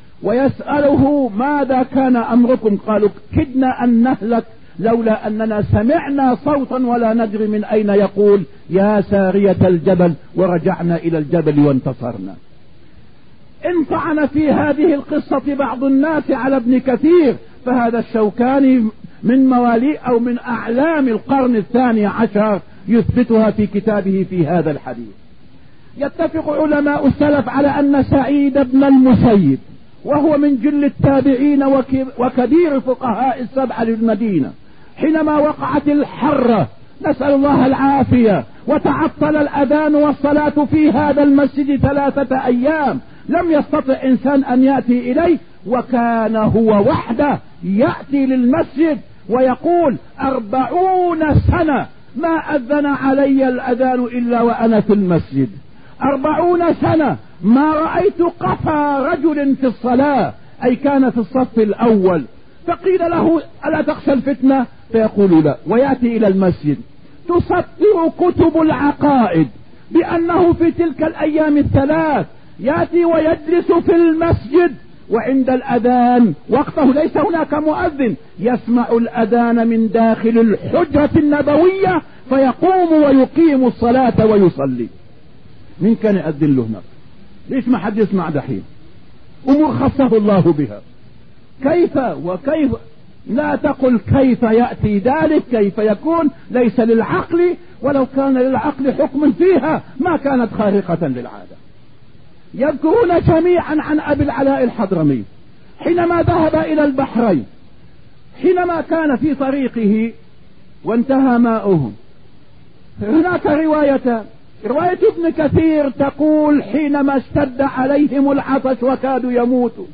ويسأله ماذا كان أمركم؟ قالوا كدنا أن نهلك لولا أننا سمعنا صوتا ولا ندري من أين يقول يا سارية الجبل، ورجعنا إلى الجبل وانتصرنا. انطعن في هذه القصة بعض الناس على ابن كثير، فهذا الشوكاني من موالي أو من أعلام القرن 12 يثبتها في كتابه في هذا الحديث. يتفق علماء السلف على أن سعيد بن المسيب، وهو من جل التابعين وكبير فقهاء السبعة للمدينة، حينما وقعت الحرة نسأل الله العافية وتعطل الأذان والصلاة في هذا المسجد 3 أيام، لم يستطع إنسان أن يأتي إليه، وكان هو وحده يأتي للمسجد ويقول 40 سنة ما أذن علي الأذان إلا وأنا في المسجد، 40 سنة ما رأيت قفا رجل في الصلاة، أي كان في الصف الأول. فقيل له ألا تخشى الفتنة؟ فيقول لا، ويأتي إلى المسجد. تسطر كتب العقائد بأنه في تلك الأيام 3 يأتي ويجلس في المسجد، وعند الأذان وقته ليس هناك مؤذن، يسمع الأذان من داخل الحجرة النبوية فيقوم ويقيم الصلاة ويصلي. من كان يأذن له هناك؟ ليش ما حد يسمع دحين؟ أمور خصه الله بها. كيف وكيف؟ لا تقل كيف يأتي ذلك، كيف يكون، ليس للعقل، ولو كان للعقل حكم فيها ما كانت خارقة للعادة. يذكرون جميعا عن أبي العلاء الحضرمي حينما ذهب إلى البحرين، حينما كان في طريقه وانتهى ماؤه. هناك رواية ابن كثير تقول حينما اشتد عليهم العطش وكادوا يموتوا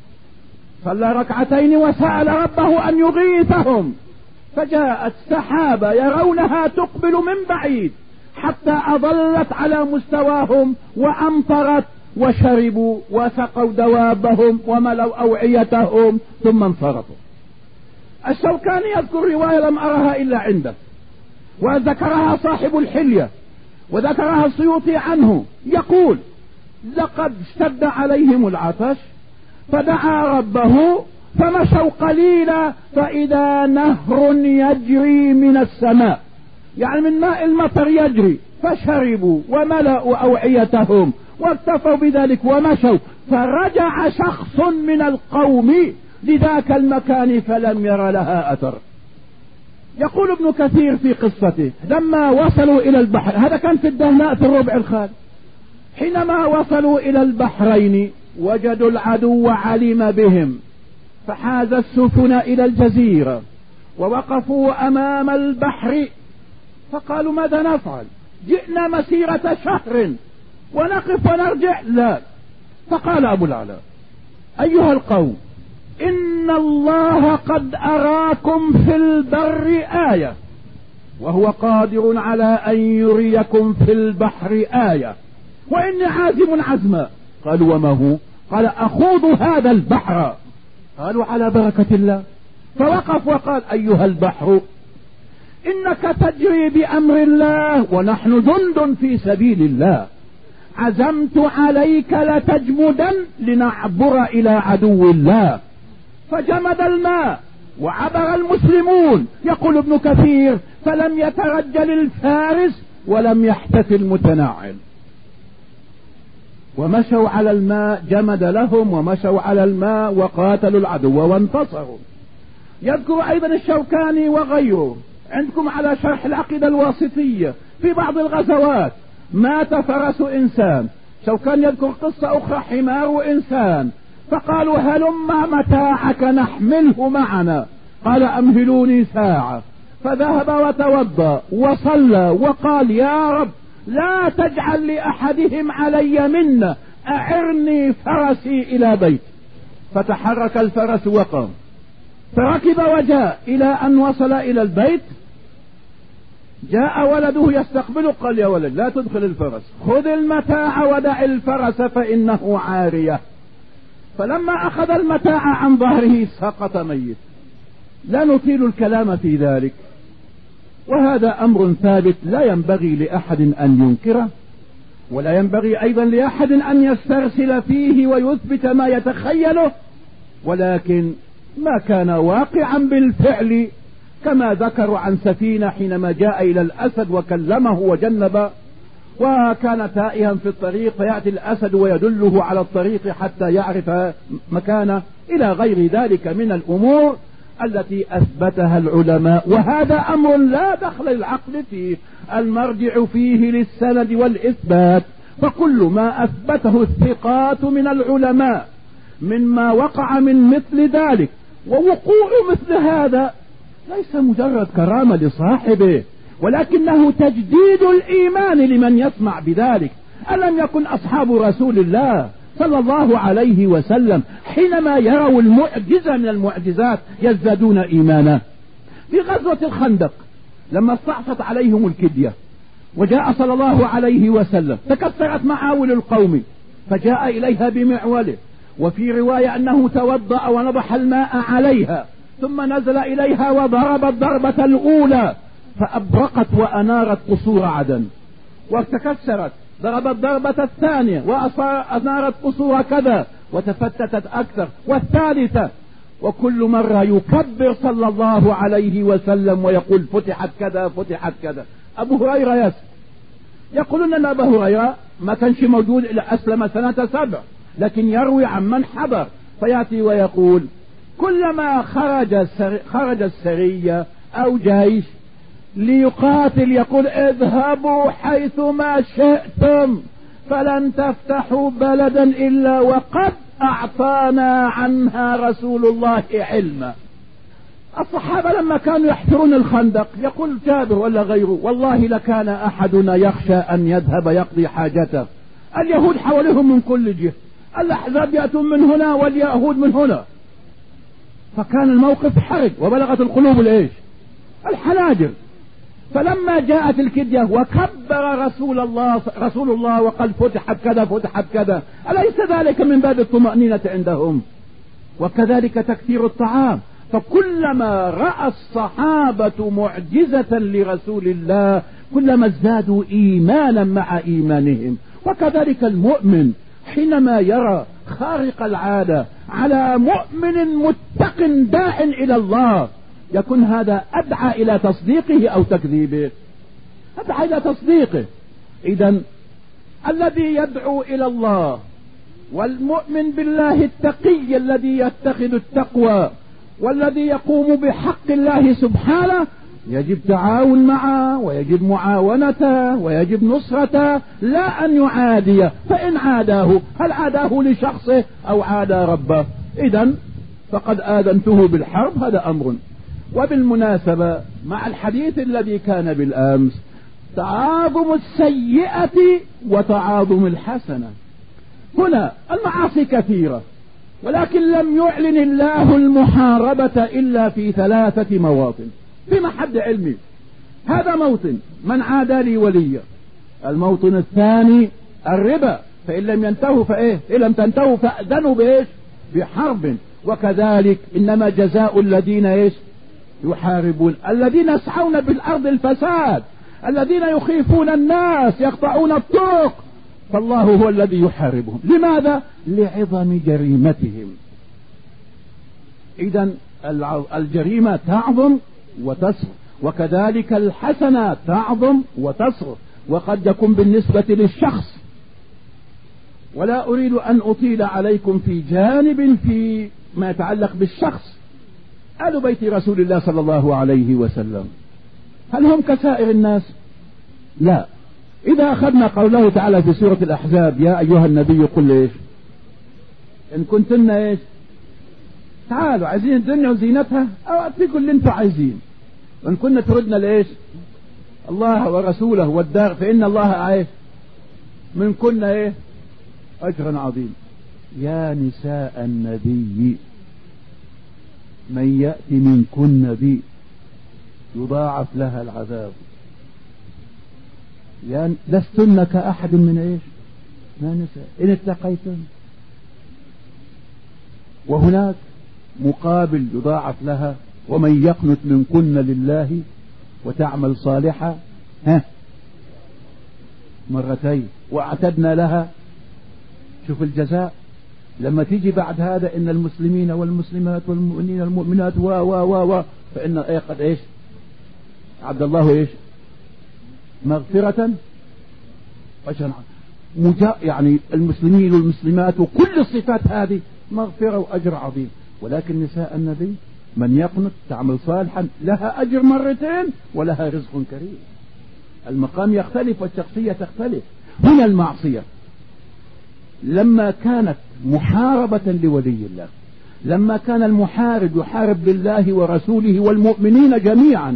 صلى ركعتين وسأل ربه أن يغيثهم، فجاءت سحابة يرونها تقبل من بعيد حتى أظلت على مستواهم وأمطرت، وشربوا وسقوا دوابهم وملوا أوعيتهم ثم انصرفوا. الشوكاني يذكر رواية لم أرها إلا عنده، وذكرها صاحب الحلية، وذكرها السيوطي عنه، يقول لقد اشتد عليهم العطش فدعا ربه فمشوا قليلا فإذا نهر يجري من السماء، يعني من ماء المطر يجري، فشربوا وملأوا أوعيتهم واكتفوا بذلك ومشوا، فرجع شخص من القوم لذاك المكان فلم ير لها أثر. يقول ابن كثير في قصته لما وصلوا إلى البحر، هذا كان في الدهناء في الربع الخالي، حينما وصلوا إلى البحرين وجدوا العدو علم بهم، فحاز السفن إلى الجزيرة ووقفوا أمام البحر، فقالوا ماذا نفعل؟ جئنا مسيرة شهر ونقف ونرجع؟ لا. فقال أبو العلاء أيها القوم إن الله قد أراكم في البر آية وهو قادر على أن يريكم في البحر آية، وإني عازم عزما. قالوا وما هو؟ قال أخوض هذا البحر. قالوا على بركة الله. فوقف وقال أيها البحر إنك تجري بأمر الله ونحن جند في سبيل الله، عزمت عليك لتجمدا لنعبر إلى عدو الله. فجمد الماء وعبر المسلمون. يقول ابن كثير فلم يترجل الفارس ولم يحتفل المتناعل، ومشوا على الماء، جمد لهم ومشوا على الماء وقاتلوا العدو وانتصروا. يذكر أيضا الشوكاني وغيره عندكم على شرح العقيدة الواسطية في بعض الغزوات مات فرس إنسان. شوكاني يذكر قصة أخرى حمار إنسان، فقالوا هلما متاعك نحمله معنا، قال أمهلوني ساعة، فذهب وتوضأ وصلى وقال يا رب لا تجعل لأحدهم علي منا، أعرني فرسي إلى بيت. فتحرك الفرس وقام، فركب وجاء إلى أن وصل إلى البيت. جاء ولده يستقبله، قال يا ولد لا تدخل الفرس، خذ المتاع ودع الفرس فإنه عارية. فلما أخذ المتاع عن ظهره سقط ميت. لا نطيل الكلام في ذلك، وهذا أمر ثابت لا ينبغي لأحد أن ينكره، ولا ينبغي أيضا لأحد أن يسترسل فيه ويثبت ما يتخيله، ولكن ما كان واقعا بالفعل كما ذكروا عن سفينة حينما جاء إلى الأسد وكلمه وجنب، وكان تائها في الطريق فيأتي الأسد ويدله على الطريق حتى يعرف مكانه، إلى غير ذلك من الأمور التي أثبتها العلماء. وهذا أمر لا دخل العقل فيه، المرجع فيه للسند والإثبات، فكل ما أثبته الثقات من العلماء مما وقع من مثل ذلك، ووقوع مثل هذا ليس مجرد كرامة لصاحبه، ولكنه تجديد الإيمان لمن يسمع بذلك. ألم يكن أصحاب رسول الله صلى الله عليه وسلم حينما يروا المعجزة من المعجزات يزدادون إيمانا؟ في غزوة الخندق لما استعصت عليهم الكدية وجاء صلى الله عليه وسلم، تكثرت معاول القوم فجاء إليها بمعوله، وفي رواية أنه توضأ ونضح الماء عليها ثم نزل إليها وضرب الضربة الأولى فأبرقت وأنارت قصور عدن، وتكسرت، ضرب الضربة الثانية وأنارت قصور كذا، وتفتتت أكثر، والثالثة، وكل مرة يكبر صلى الله عليه وسلم ويقول فتحت كذا فتحت كذا. أبو هريرة يقولون أن أبو هريرة ما كانش موجود إلا أسلم سنة 7، لكن يروي عن من حضر، فيأتي ويقول كلما خرج السرية أو جيش ليقاتل يقول اذهبوا حيثما شئتم فلن تفتحوا بلدا إلا وقد أعطانا عنها رسول الله علما. الصحابة لما كانوا يحفرون الخندق يقول جابر ولا غيره والله لكان أحدنا يخشى أن يذهب يقضي حاجته، اليهود حولهم من كل جهة، الأحزاب يأتون من هنا واليهود من هنا، فكان الموقف حرج وبلغت القلوب الحناجر. فلما جاءت الكدية وكبر رسول الله وقال فتحت كذا فتحت كذا، أليس ذلك من باب الطمأنينة عندهم؟ وكذلك تكثير الطعام، فكلما رأى الصحابة معجزة لرسول الله كلما ازدادوا إيمانا مع إيمانهم. وكذلك المؤمن حينما يرى خارق العادة على مؤمن متق داع إلى الله يكون هذا أدعى إلى تصديقه أو تكذيبه، أدعى إلى تصديقه. إذن الذي يدعو إلى الله والمؤمن بالله التقي الذي يتخذ التقوى والذي يقوم بحق الله سبحانه يجب تعاون معه ويجب معاونته ويجب نصرته، لا أن يعاديه، فإن عاداه هل عاداه لشخصه أو عادى ربه؟ إذن فقد آذنته بالحرب، هذا أمر. وبالمناسبة مع الحديث الذي كان بالأمس تعاظم السيئة وتعاظم الحسنة، هنا المعاصي كثيرة ولكن لم يعلن الله المحاربة إلا في 3 مواطن في محد علمي. هذا موطن من عادى لي وليا، الموطن الثاني الربا، فإن لم ينتهوا فإيه؟ إن لم تنتهوا فأذنوا بحرب. وكذلك إنما جزاء الذين يحاربون الذين يسعون بالأرض الفساد، الذين يخيفون الناس يقطعون الطرق، فالله هو الذي يحاربهم. لماذا؟ لعظم جريمتهم. إذن الجريمة تعظم وتصغر، وكذلك الحسنة تعظم وتصغر، وقد يكون بالنسبة للشخص. ولا أريد أن أطيل عليكم في جانب في ما يتعلق بالشخص. آل بيت رسول الله صلى الله عليه وسلم هل هم كسائر الناس؟ لا. إذا أخذنا قوله تعالى في سورة الأحزاب يا أيها النبي قل إن كنتن تعالوا عايزين الدنيا وزينتها أو أتيكم اللي انتوا عايزين، وإن كنا تردنا الله ورسوله والدار فإن الله من كنا أجرا عظيم. يا نساء النبي من يأتي من كن بي يضاعف لها العذاب، يعني لستن كأحد من ما نساء إن اتقيتن. وهناك مقابل يضاعف لها ومن يقنت من كن لله وتعمل صالحة مرتين وأعتدنا لها. شوف الجزاء لما تيجي بعد هذا إن المسلمين والمسلمات والمؤمنين والمؤمنات فإن قد عبد الله مغفرة يعني المسلمين والمسلمات وكل الصفات هذه مغفرة وأجر عظيم. ولكن نساء النبي من يقنط تعمل صالحا لها أجر مرتين ولها رزق كريم. المقام يختلف والشخصية تختلف. هنا المعصية لما كانت محاربة لولي الله، لما كان المحارب يحارب بالله ورسوله والمؤمنين جميعا،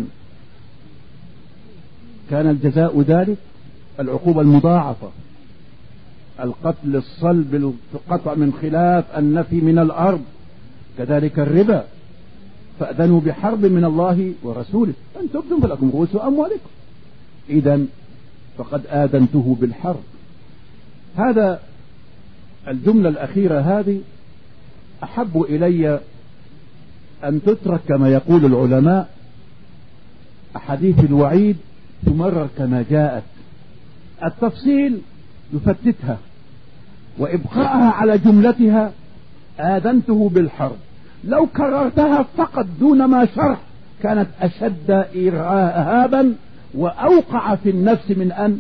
كان الجزاء ذلك العقوبة المضاعفة، القتل، الصلب، القطع من خلاف، النفي من الأرض. كذلك الربا، فأذنوا بحرب من الله ورسوله أن تبتم فلكم رؤوس أموالكم. إذن فقد آذنته بالحرب. هذا الجملة الأخيرة هذه أحب إلي أن تترك كما يقول العلماء، أحاديث الوعيد تمرر كما جاءت، التفصيل يفتتها وإبقاءها على جملتها آذنته بالحرب. لو كررتها فقط دون ما شرح كانت أشد إرهابا وأوقع في النفس من أن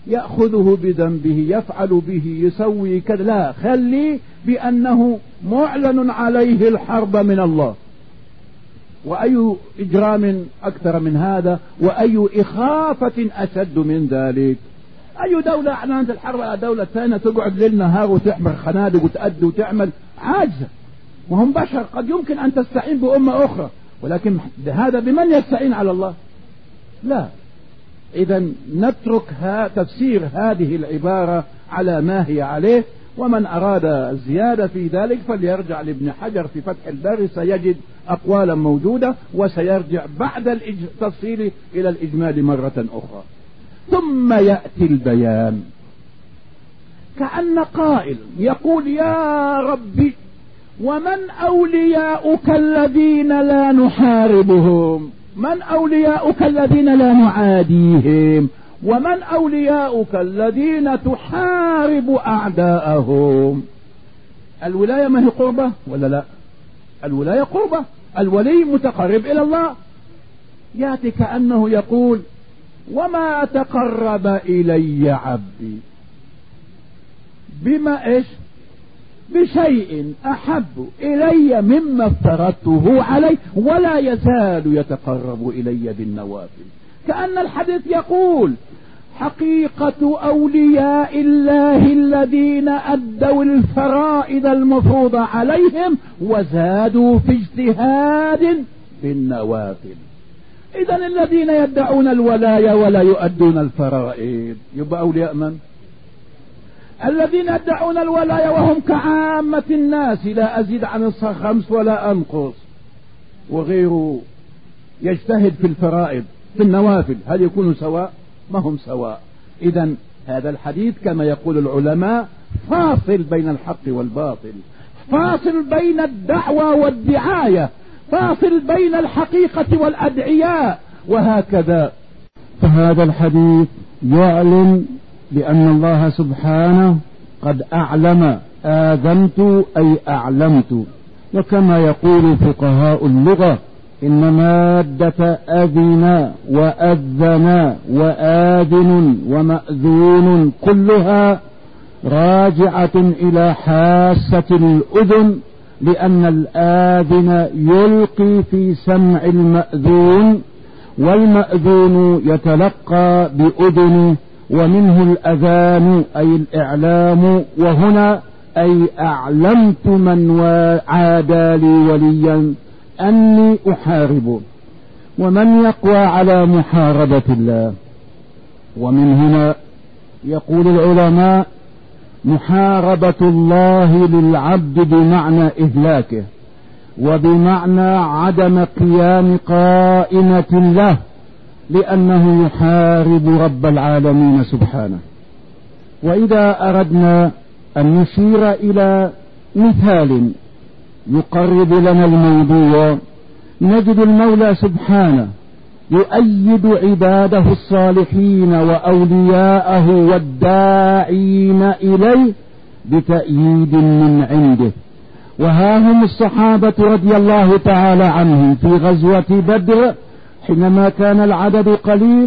يأخذه بذنبه، يفعل به، يسوي كذا، لا، خلي بأنه معلن عليه الحرب من الله. وأي إجرام أكثر من هذا، وأي إخافة أشد من ذلك؟ أي دولة أعلنت الحرب على دولة ثانية تقعد ليل نهار وتحمر خنادق وتأدي وتعمل؟ عاجزة، وهم بشر، قد يمكن أن تستعين بأمة أخرى، ولكن هذا بمن يستعين على الله؟ لا. إذا نترك تفسير هذه العبارة على ما هي عليه، ومن أراد الزيادة في ذلك فليرجع لابن حجر في فتح الباري، سيجد أقوالا موجودة، وسيرجع بعد التفصيل إلى الإجمال مرة أخرى. ثم يأتي البيان، كأن قائل يقول: يا ربي، ومن أولياؤك الذين لا نحاربهم؟ من أولياؤك الذين لا نعاديهم؟ ومن أولياؤك الذين تحارب أعداءهم؟ الولاية ما هي قربة ولا لا؟ الولاية قربة، الولي متقرب إلى الله. يأتي كأنه يقول: وما تقرب إلي عبدي بما إيش؟ بشيء أحب إلي مما افترضته عليه، ولا يزال يتقرب إلي بالنوافل. كأن الحديث يقول: حقيقة أولياء الله الذين أدوا الفرائض المفروضة عليهم وزادوا في اجتهاد بالنوافل. إذن الذين يدعون الولاية ولا يؤدون الفرائض يبقى أولياء من؟ الذين يدعون الولاية وهم كعامة الناس، لا أزيد عن 5 ولا أنقص، وغيره يجتهد في الفرائض في النوافل، هل يكونوا سواء؟ ما هم سواء. إذن هذا الحديث كما يقول العلماء فاصل بين الحق والباطل، فاصل بين الدعوة والدعاية، فاصل بين الحقيقة والأدعياء، وهكذا. فهذا الحديث يعلن بأن الله سبحانه قد أعلم، آذنت أي أعلمت. وكما يقول فقهاء اللغة: إن مادة أذن وأذن وآذن ومأذون كلها راجعة إلى حاسة الأذن، لأن الآذن يلقي في سمع المأذون، والمأذون يتلقى بأذنه، ومنه الأذان أي الإعلام، وهنا أي أعلمت من عادى لي وليا أني أحاربه. ومن يقوى على محاربة الله؟ ومن هنا يقول العلماء: محاربة الله للعبد بمعنى إهلاكه، وبمعنى عدم قيام قائمة له، لأنه يحارب رب العالمين سبحانه. وإذا أردنا أن نشير إلى مثال يقرب لنا الموضوع، نجد المولى سبحانه يؤيد عباده الصالحين وأولياءه والداعين إليه بتأييد من عنده. وها هم الصحابة رضي الله تعالى عنهم في غزوة بدر، حينما كان العدد قليل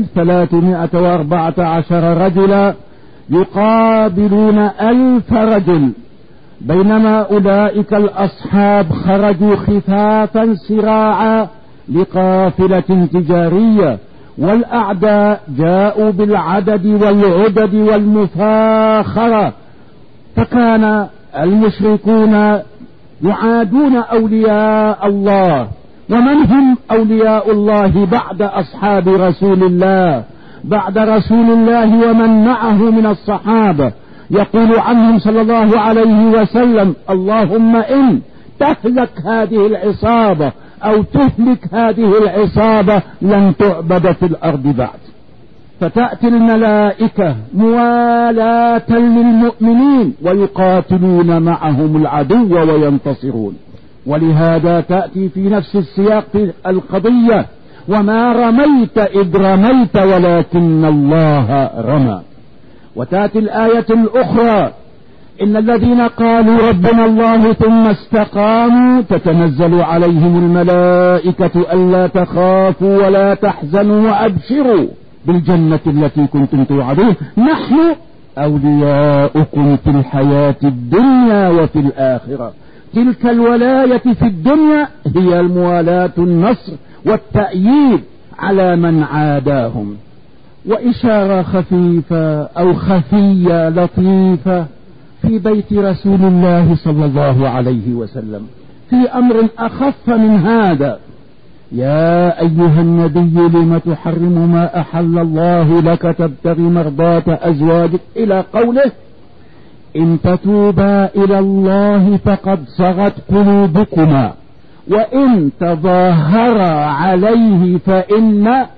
314 رجلا يقابلون 1000 رجل، بينما أولئك الأصحاب خرجوا خفافا سراعا لقافلة تجارية، والأعداء جاءوا بالعدد والعدد والمفاخرة، فكان المشركون يعادون أولياء الله. ومن هم أولياء الله بعد أصحاب رسول الله، بعد رسول الله ومن معه من الصحابة؟ يقول عنهم صلى الله عليه وسلم: اللهم إن تهلك هذه العصابة أو تهلك هذه العصابة لن تعبد في الأرض بعد. فتأتي الملائكة موالاة للمؤمنين ويقاتلون معهم العدو وينتصرون. ولهذا تأتي في نفس السياق في القضية: وما رميت إذ رميت ولكن الله رمى. وتأتي الآية الأخرى: إن الذين قالوا ربنا الله ثم استقاموا تتنزل عليهم الملائكة ألا تخافوا ولا تحزنوا وأبشروا بالجنة التي كنتم توعدون نحن أولياؤكم في الحياة الدنيا وفي الآخرة. تلك الولاية في الدنيا هي الموالاة النصر والتأييد على من عاداهم. وإشارة خفيفة أو خفية لطيفة في بيت رسول الله صلى الله عليه وسلم في أمر أخف من هذا: يا أيها النبي لم تحرم ما أحل الله لك تبتغي مرضاة أزواجك، إلى قوله: إن تتوبا إلى الله فقد صغت قلوبكما وإن تظاهرا عليه فإن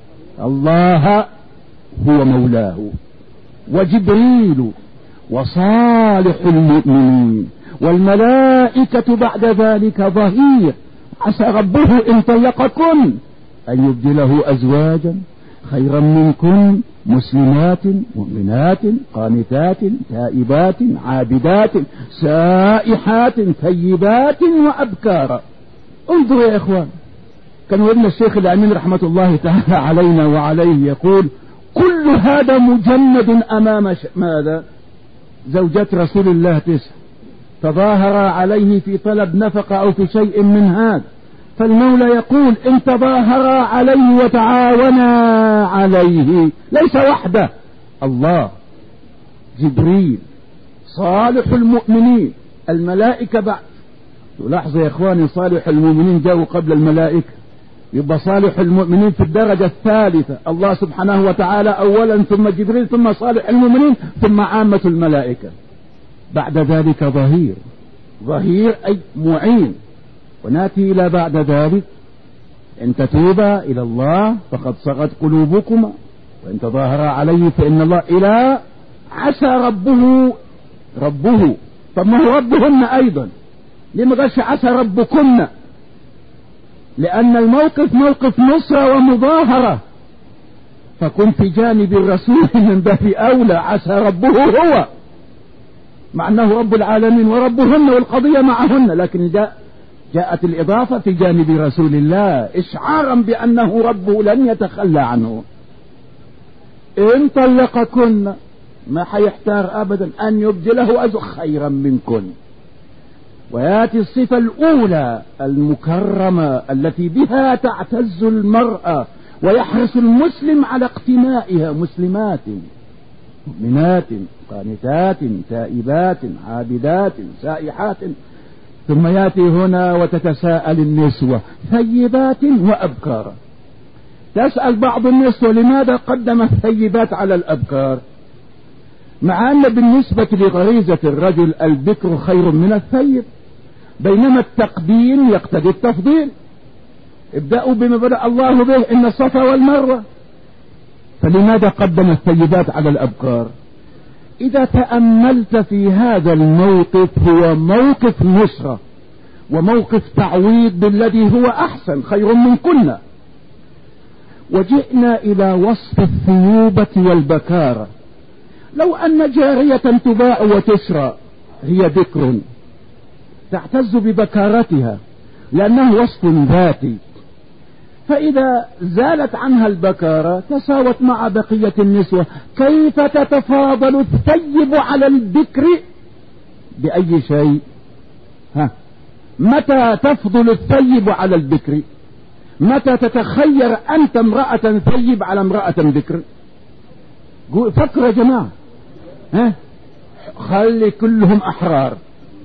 الله هو مولاه وجبريل وصالح المؤمنين والملائكة بعد ذلك ظهير، عسى ربه إن طلقكن أن يبدله أزواجا خيرا منكن مسلمات مؤمنات قانتات تائبات عابدات سائحات ثيبات وأبكارا. انظروا يا إخوان، كان ابن الشيخ الأمين رحمة الله تعالى علينا وعليه يقول: كل هذا مجند أمام ماذا؟ زوجات رسول الله 9 تظاهر عليه في طلب نفقة أو في شيء من هذا، فالمولى يقول: إن تظاهرا عليه وتعاونا عليه، ليس وحده، الله جبريل صالح المؤمنين الملائكة بعد. تلاحظوا يا إخواني صالح المؤمنين جاءوا قبل الملائكة، يبقى صالح المؤمنين في الدرجة الثالثة، الله سبحانه وتعالى أولا ثم جبريل ثم صالح المؤمنين ثم عامة الملائكة، بعد ذلك ظهير. ظهير أي معين. وناتي إلى بعد ذلك: إن تتوبا إلى الله فقد صغت قلوبكما وإن تظاهرا عليه فإن الله إلى عسى ربه. طب ما هو ربهن أيضا، لما قالش عسى ربكن؟ لأن الموقف موقف نصرة ومظاهرة، فكن في جانب الرسول من باب أولى. عسى ربه هو، مع أنه رب العالمين وربهن والقضية معهن، لكن جاءت الإضافة في جانب رسول الله إشعارا بأنه ربه لن يتخلى عنه. إن طلقكن ما حيحتار أبدا أن يبدله أزواج خيرا منكن. وياتي الصفة الأولى المكرمة التي بها تعتز المرأة ويحرص المسلم على اقتنائها: مسلمات مؤمنات قانتات تائبات عابدات سائحات. ثم ياتي هنا وتتساءل النسوة: ثيبات وأبكارا. تسأل بعض النسوة: لماذا قدم الثيبات على الأبكار؟ مع أن بالنسبة لغريزة الرجل البكر خير من الثيب، بينما التقديم يقتضي التفضيل. ابدأوا بما بدأ الله به: إن الصفا والمروة. فلماذا قدم الثيبات على الأبكار؟ إذا تأملت في هذا الموقف، هو موقف نصرة وموقف تعويض بالذي هو أحسن خير منكن. وجئنا إلى وصف الثيوبة والبكارة. لو أن جارية تباع وتشرى هي بكر تعتز ببكارتها لأنه وصف ذاتي، فإذا زالت عنها البكارة تساوت مع بقية النسوة. كيف تتفاضل الثيب على البكر؟ بأي شيء؟ متى تفضل الثيب على البكر؟ متى تتخير أنت امرأة ثيب على امرأة بكر؟ فكر يا جماعة. خلي كلهم أحرار.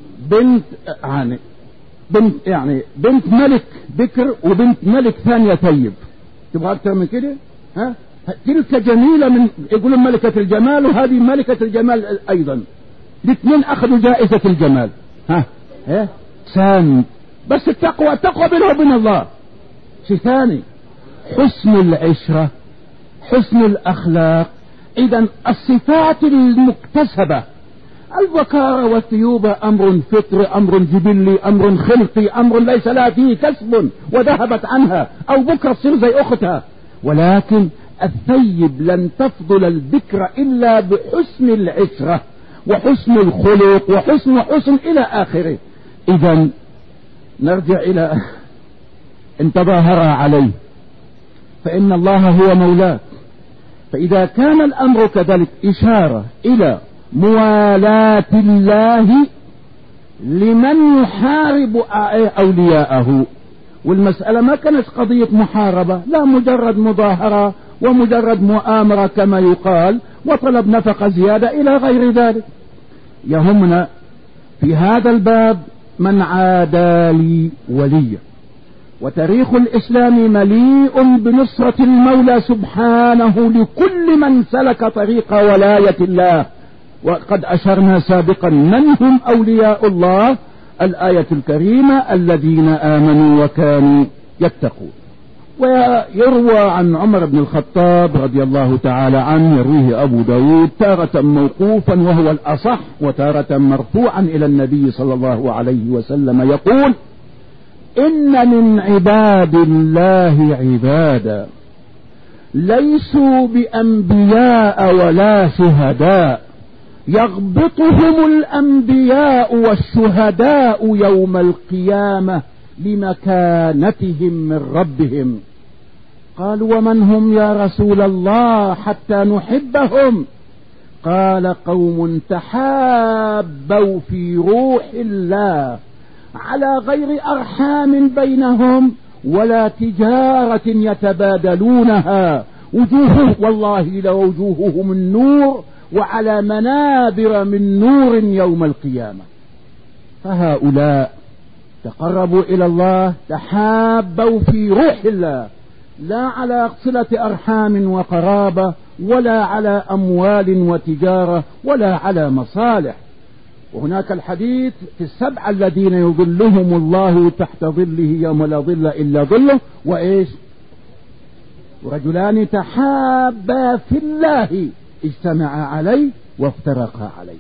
بنت ملك بكر وبنت ملك ثانية ثيب، تبغى أكثر من كده؟ تلك جميلة، من يقولون ملكة الجمال، وهذه ملكة الجمال أيضا. الاثنين أخذوا جائزة الجمال. ثاني بس التقوى بينه وبين الله. شيء ثاني حسن العشرة، حسن الأخلاق. إذن الصفات المكتسبة، البكارة والثيوبة أمر فطري، أمر جبلي، أمر خلقي، أمر ليس لها فيه كسب وذهبت عنها أو بكرة تصير زي أختها. ولكن الثيب لن تفضل البكرة إلا بحسن العشرة وحسن الخلق وحسن إلى آخره. إذن نرجع إلى إن تظاهر عليه فإن الله هو مولاه فإذا كان الأمر كذلك إشارة إلى موالاة الله لمن يحارب أولياءه، والمسألة ما كانت قضية محاربة، لا، مجرد مظاهرة ومجرد مؤامرة كما يقال، وطلب نفقة زيادة إلى غير ذلك. يهمنا في هذا الباب من عادى لي وليا. وتاريخ الإسلام مليء بنصرة المولى سبحانه لكل من سلك طريق ولاية الله، وقد أشرنا سابقا من هم أولياء الله، الآية الكريمة الذين آمنوا وكانوا يتقون. ويروى عن عمر بن الخطاب رضي الله تعالى عنه، يرويه أبو داود تارة موقوفا وهو الأصح، وتارة مرفوعا إلى النبي صلى الله عليه وسلم، يقول: إن من عباد الله عبادا ليسوا بأنبياء ولا شهداء، يغبطهم الأنبياء والشهداء يوم القيامة لمكانتهم من ربهم. قالوا: ومن هم يا رسول الله حتى نحبهم؟ قال: قوم تحابوا في روح الله على غير أرحام بينهم ولا تجارة يتبادلونها، والله لوجوههم النور وعلى منابر من نور يوم القيامة. فهؤلاء تقربوا إلى الله، تحابوا في روح الله، لا على صلة أرحام وقرابة، ولا على أموال وتجارة، ولا على مصالح. وهناك الحديث في السبعة الذين يظلهم الله تحت ظله يوم لا ظل إلا ظله، وإيش؟ رجلان تحابا في الله اجتمعا عليه وافترقا عليه.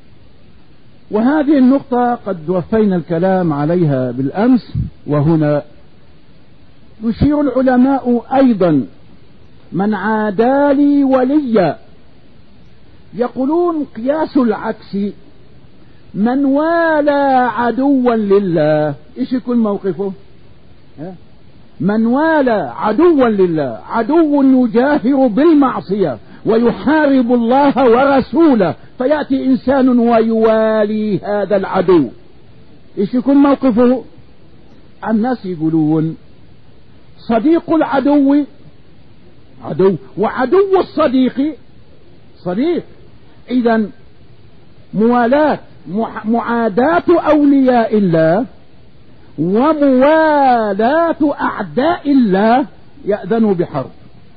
وهذه النقطة قد وفينا الكلام عليها بالأمس، وهنا يشير العلماء أيضا: من عادى لي وليا، يقولون قياس العكس: من والى عدوا لله، ايش يكون موقفه؟ من والى عدوا لله، عدو يجاهر بالمعصية ويحارب الله ورسوله، فيأتي إنسان ويوالي هذا العدو، ايش يكون موقفه؟ الناس يقولون صديق العدو عدو، وعدو الصديق صديق. إذن معاداة أولياء الله وموالاة أعداء الله يأذن بحرب،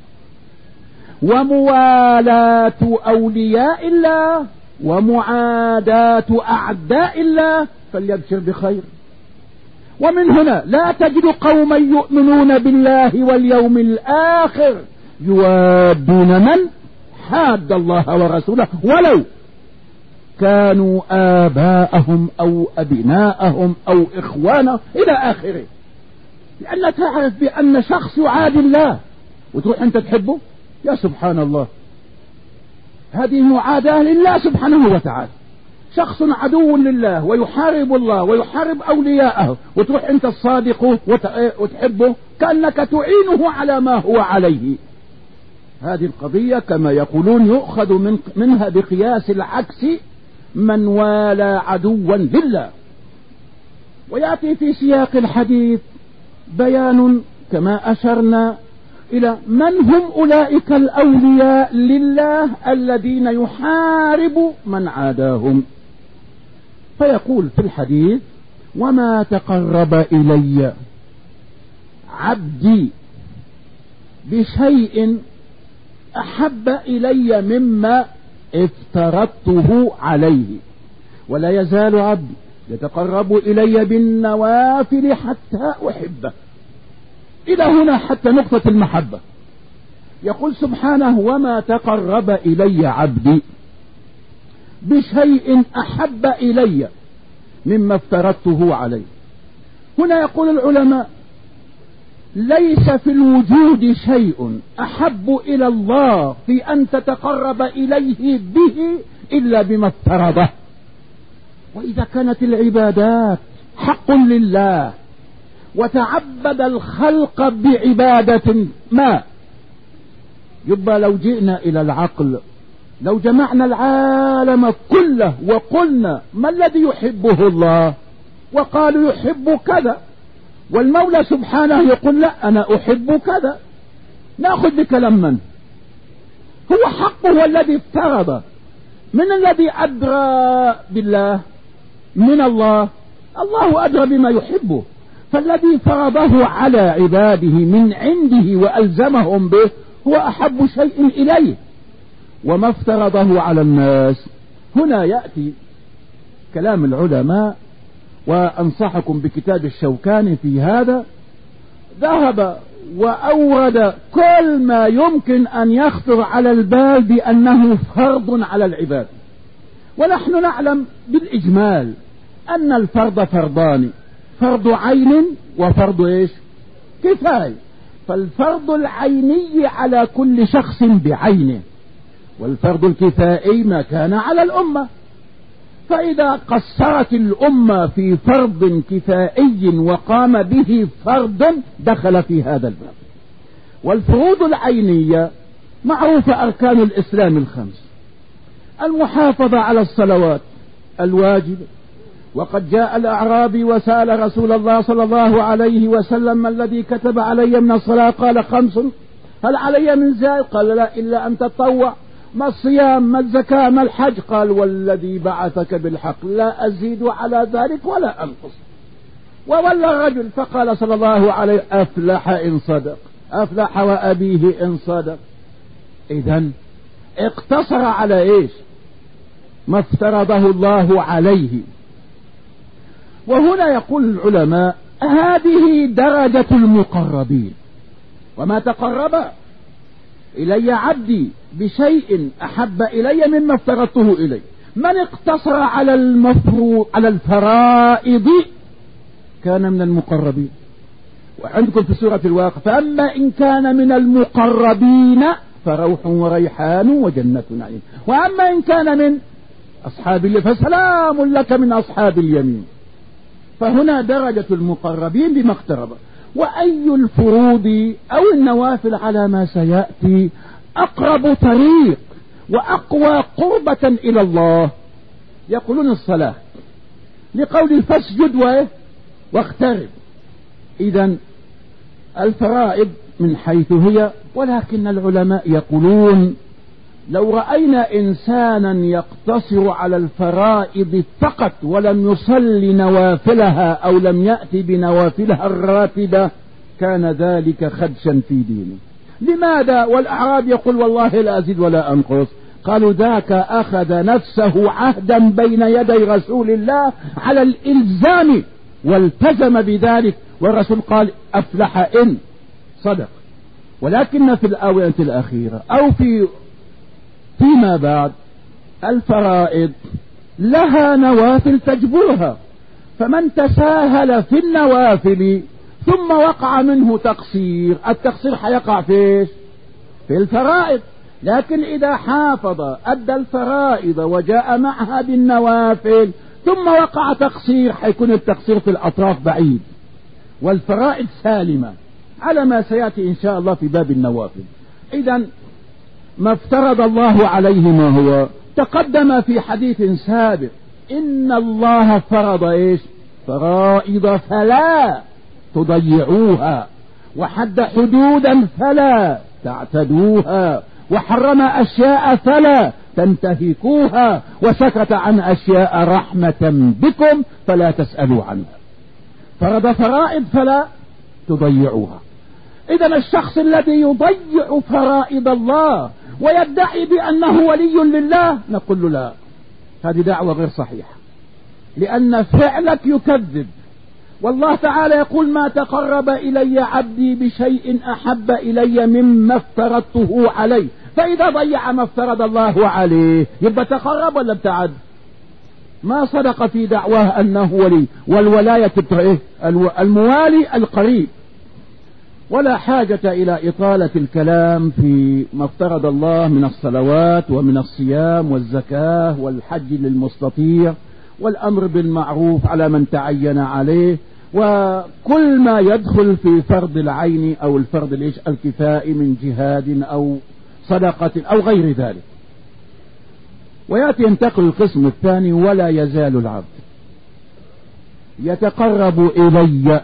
وموالاة أولياء الله ومعاداة أعداء الله فليبشر بخير. ومن هنا لا تجد قوما يؤمنون بالله واليوم الآخر يوادون من حاد الله ورسوله ولو كانوا آباءهم أو أبناءهم أو إخوانهم إلى آخره. لأن تعرف بأن شخص يعادي الله وتروح أنت تحبه، يا سبحان الله، هذه معاداة لله سبحانه وتعالى. شخص عدو لله ويحارب الله ويحارب أولياءه، وتروح أنت الصادق وتحبه كأنك تعينه على ما هو عليه. هذه القضية كما يقولون يؤخذ منها بقياس العكس: من والى عدوا لله. ويأتي في سياق الحديث بيان كما أشرنا إلى من هم أولئك الأولياء لله الذين يحارب من عاداهم. فيقول في الحديث: وما تقرب إلي عبدي بشيء أحب إلي مما افترضته عليه، ولا يزال عبدي يتقرب إلي بالنوافل حتى أحبه. إلى هنا حتى نقطة المحبة. يقول سبحانه: وما تقرب إلي عبدي بشيء أحب إلي مما افترضته عليه. هنا يقول العلماء: ليس في الوجود شيء أحب إلى الله في أن تتقرب إليه به إلا بما افترضه. وإذا كانت العبادات حق لله وتعبد الخلق بعبادة ما يبقى لو جئنا إلى العقل، لو جمعنا العالم كله وقلنا ما الذي يحبه الله، وقالوا يحب كذا، والمولى سبحانه يقول لا أنا أحب كذا، نأخذ بكلام من؟ هو حقه الذي افترض. من الذي أدرى بالله؟ من الله. الله أدرى بما يحبه، فالذي فرضه على عباده من عنده وألزمهم به هو أحب شيء إليه. وما افترضه على الناس، هنا يأتي كلام العلماء، وأنصحكم بكتاب الشوكاني في هذا، ذهب وأورد كل ما يمكن أن يخطر على البال بأنه فرض على العباد. ونحن نعلم بالإجمال أن الفرض فرضان، فرض عين وفرض إيش؟ كفاية. فالفرض العيني على كل شخص بعينه، والفرض الكفائي ما كان على الأمة. فإذا قصرت الأمة في فرض كفائي وقام به فرض دخل في هذا الباب. والفروض العينية معروفة، أركان الإسلام الخمس، المحافظة على الصلوات الواجبة. وقد جاء الأعرابي وسأل رسول الله صلى الله عليه وسلم ما الذي كتب علي من الصلاة؟ قال 5. هل علي من زائد؟ قال لا إلا أن تطوع. ما الصيام؟ ما الزكاة؟ ما الحج؟ قال والذي بعثك بالحق لا أزيد على ذلك ولا أنقص. وولى الرجل فقال صلى الله عليه أفلح إن صدق، أفلح وأبيه إن صدق. إذن اقتصر على إيش؟ ما افترضه الله عليه. وهنا يقول العلماء هذه درجة المقربين، وما تقرب إلي عبدي بشيء أحب إلي مما افترضته إليه. من اقتصر على على الفرائض كان من المقربين. وعندكم في سورة الواقع فأما إن كان من المقربين فروح وريحان وجنة نعيم، وأما إن كان من أصحاب اليمين فسلام لك من أصحاب اليمين. فهنا درجة المقربين بما اقترب. وأي الفروض أو النوافل على ما سيأتي أقرب طريق وأقوى قربة إلى الله؟ يقولون الصلاة، لقول فاسجد واقترب. إذن الفرائض من حيث هي، ولكن العلماء يقولون لو رأينا إنسانا يقتصر على الفرائض فقط ولم يصلي نوافلها أو لم يأتي بنوافلها الراتبة كان ذلك خدشا في دينه. لماذا؟ والأعراب يقول والله لا أزيد ولا أنقص. قالوا ذاك أخذ نفسه عهدا بين يدي رسول الله على الإلزام والتزم بذلك، والرسول قال أفلح إن صدق. ولكن في الآونة الأخيرة أو فيما بعد الفرائض لها نوافل تجبرها، فمن تساهل في النوافل ثم وقع منه تقصير، التقصير حيقع في الفرائض. لكن إذا حافظ أدى الفرائض وجاء معها بالنوافل ثم وقع تقصير حيكون التقصير في الأطراف بعيد، والفرائض سالمة على ما سيأتي إن شاء الله في باب النوافل. إذن ما افترض الله عليه ما هو تقدم في حديث سابق، إن الله فرض إيش؟ فرائض فلا تضيعوها، وحد حدودا فلا تعتدوها، وحرم أشياء فلا تنتهكوها، وسكت عن أشياء رحمة بكم فلا تسألوا عنها. فرض فرائض فلا تضيعوها. إذن الشخص الذي يضيع فرائض الله ويدعي بأنه ولي لله نقول له لا، هذه دعوة غير صحيحة، لأن فعلك يكذب. والله تعالى يقول ما تقرب إلي عبدي بشيء أحب إلي مما افترضته عليه. فإذا ضيع ما افترض الله عليه يبقى تقرب ولا ابتعد؟ ما صدق في دعواه أنه ولي، والولاية الموالي القريب. ولا حاجة إلى إطالة الكلام في ما افترض الله من الصلوات ومن الصيام والزكاة والحج للمستطيع والأمر بالمعروف على من تعين عليه، وكل ما يدخل في فرض العين أو الفرض الكفائي من جهاد أو صدقة أو غير ذلك. ويأتي ينتقل القسم الثاني: ولا يزال العبد يتقرب إلي،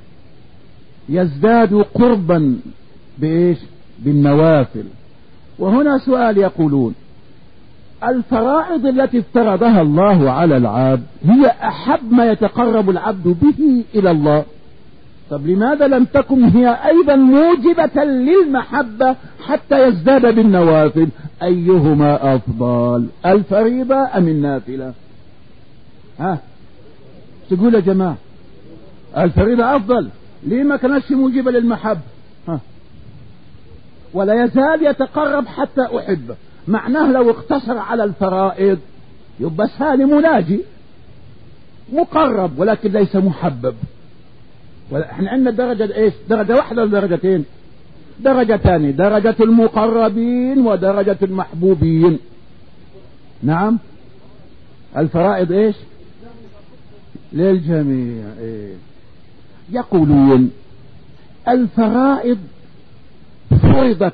يزداد قربا بإيش؟ بالنوافل. وهنا سؤال، يقولون الفرائض التي افترضها الله على العبد هي أحب ما يتقرب العبد به إلى الله، طب لماذا لم تكن هي أيضا موجبة للمحبة حتى يزداد بالنوافل؟ أيهما أفضل، الفريضة أم النافلة؟ تقول يا جماعة الفريضة أفضل، ليه ما كانتش موجبة للمحبة؟ ولا يزال يتقرب حتى أحبه، معناه لو اقتصر على الفرائض يبقى سالم مناجي مقرب ولكن ليس محبب. احنا عندنا درجة ايش؟ درجة واحدة ولا درجتين؟ درجتان، درجة المقربين ودرجة المحبوبين. نعم، الفرائض ايش؟ للجميع. يقولون الفرائض فرضت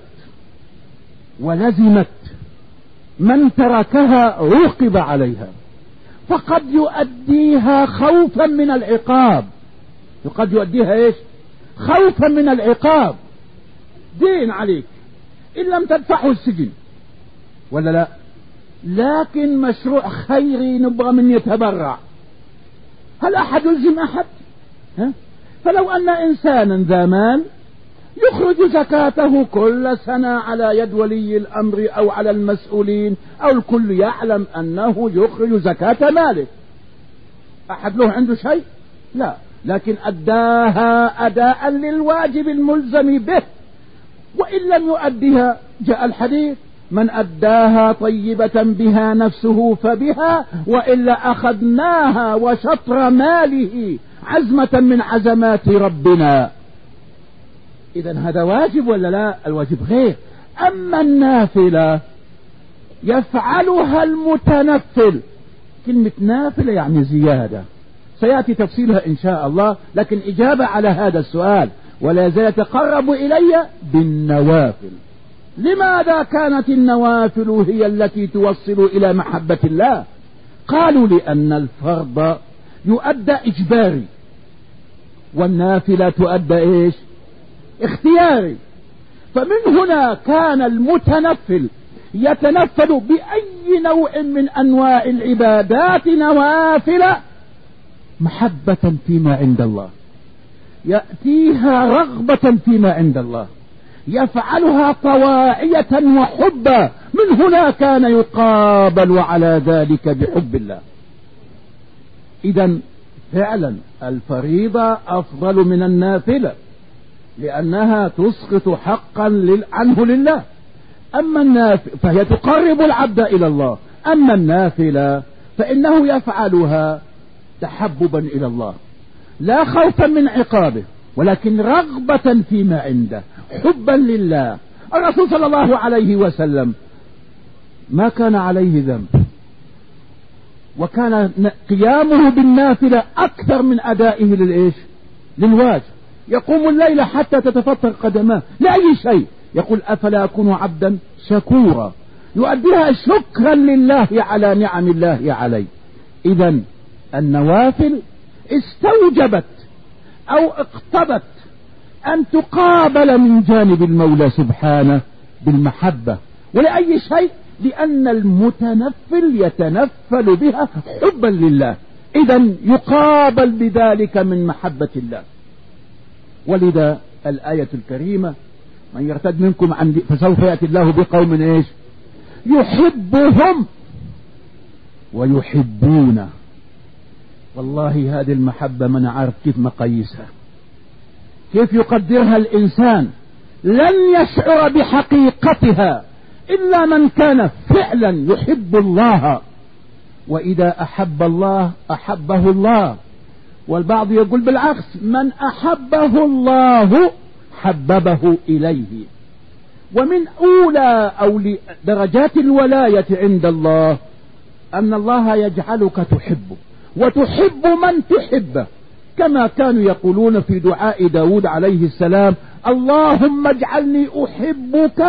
ولزمت، من تركها عوقب عليها، فقد يؤديها خوفا من العقاب. وقد يؤديها ايش؟ خوفا من العقاب، دين عليك ان لم تدفعه السجن ولا لا، لكن مشروع خيري نبغى من يتبرع، هل احد يلزم احد؟ فلو ان انسانا ذا مال يخرج زكاته كل سنة على يد ولي الامر او على المسؤولين، او الكل يعلم انه يخرج زكاة ماله، احد له عنده شيء؟ لا، لكن اداها اداء للواجب الملزم به، وان لم يؤدها جاء الحديث: من اداها طيبة بها نفسه فبها، والا اخذناها وشطر ماله عزمة من عزمات ربنا. اذا هذا واجب ولا لا؟ الواجب غير. اما النافلة يفعلها المتنفل، كلمة نافلة يعني زيادة، سيأتي تفصيلها إن شاء الله، لكن إجابة على هذا السؤال: ولا يزال يتقرب إلي بالنوافل. لماذا كانت النوافل هي التي توصل إلى محبة الله؟ قالوا لأن الفرض يؤدى إجباري، والنافلة تؤدى إيش؟ اختياري. فمن هنا كان المتنفل يتنفل بأي نوع من أنواع العبادات نوافل محبة فيما عند الله، يأتيها رغبة فيما عند الله، يفعلها طواعية وحبا، من هنا كان يقابل على ذلك بحب الله. إذن فعلا الفريضة أفضل من النافلة، لأنها تسقط حقا عنه لله. أما النافلة فهي تقرب العبد إلى الله، أما النافلة فإنه يفعلها تحببا إلى الله، لا خوفا من عقابه، ولكن رغبة فيما عنده، حبا لله. الرسول صلى الله عليه وسلم ما كان عليه ذنب، وكان قيامه بالنافلة أكثر من أدائه للإيش؟ للواجب. يقوم الليل حتى تتفطر قدماه لأي شيء، يقول: أفلا أكون عبدا شكورا، يؤديها شكرا لله على نعم الله عليه. إذن النوافل استوجبت أو اقتضت أن تقابل من جانب المولى سبحانه بالمحبة، ولأي شيء؟ لأن المتنفل يتنفل بها حبا لله، إذن يقابل بذلك من محبة الله. ولذا الآية الكريمة: من يرتد منكم عن فسوف يأتي الله بقوم ايش؟ يحبهم ويحبونه. والله هذه المحبة ما نعرف كيف مقاييسها، كيف يقدرها الإنسان، لن يشعر بحقيقتها إلا من كان فعلا يحب الله، وإذا أحب الله أحبه الله. والبعض يقول بالعكس: من أحبه الله حببه إليه. ومن أولى أو درجات الولاية عند الله أن الله يجعلك تحبه وتحب من تحبه، كما كانوا يقولون في دعاء داود عليه السلام: اللهم اجعلني أحبك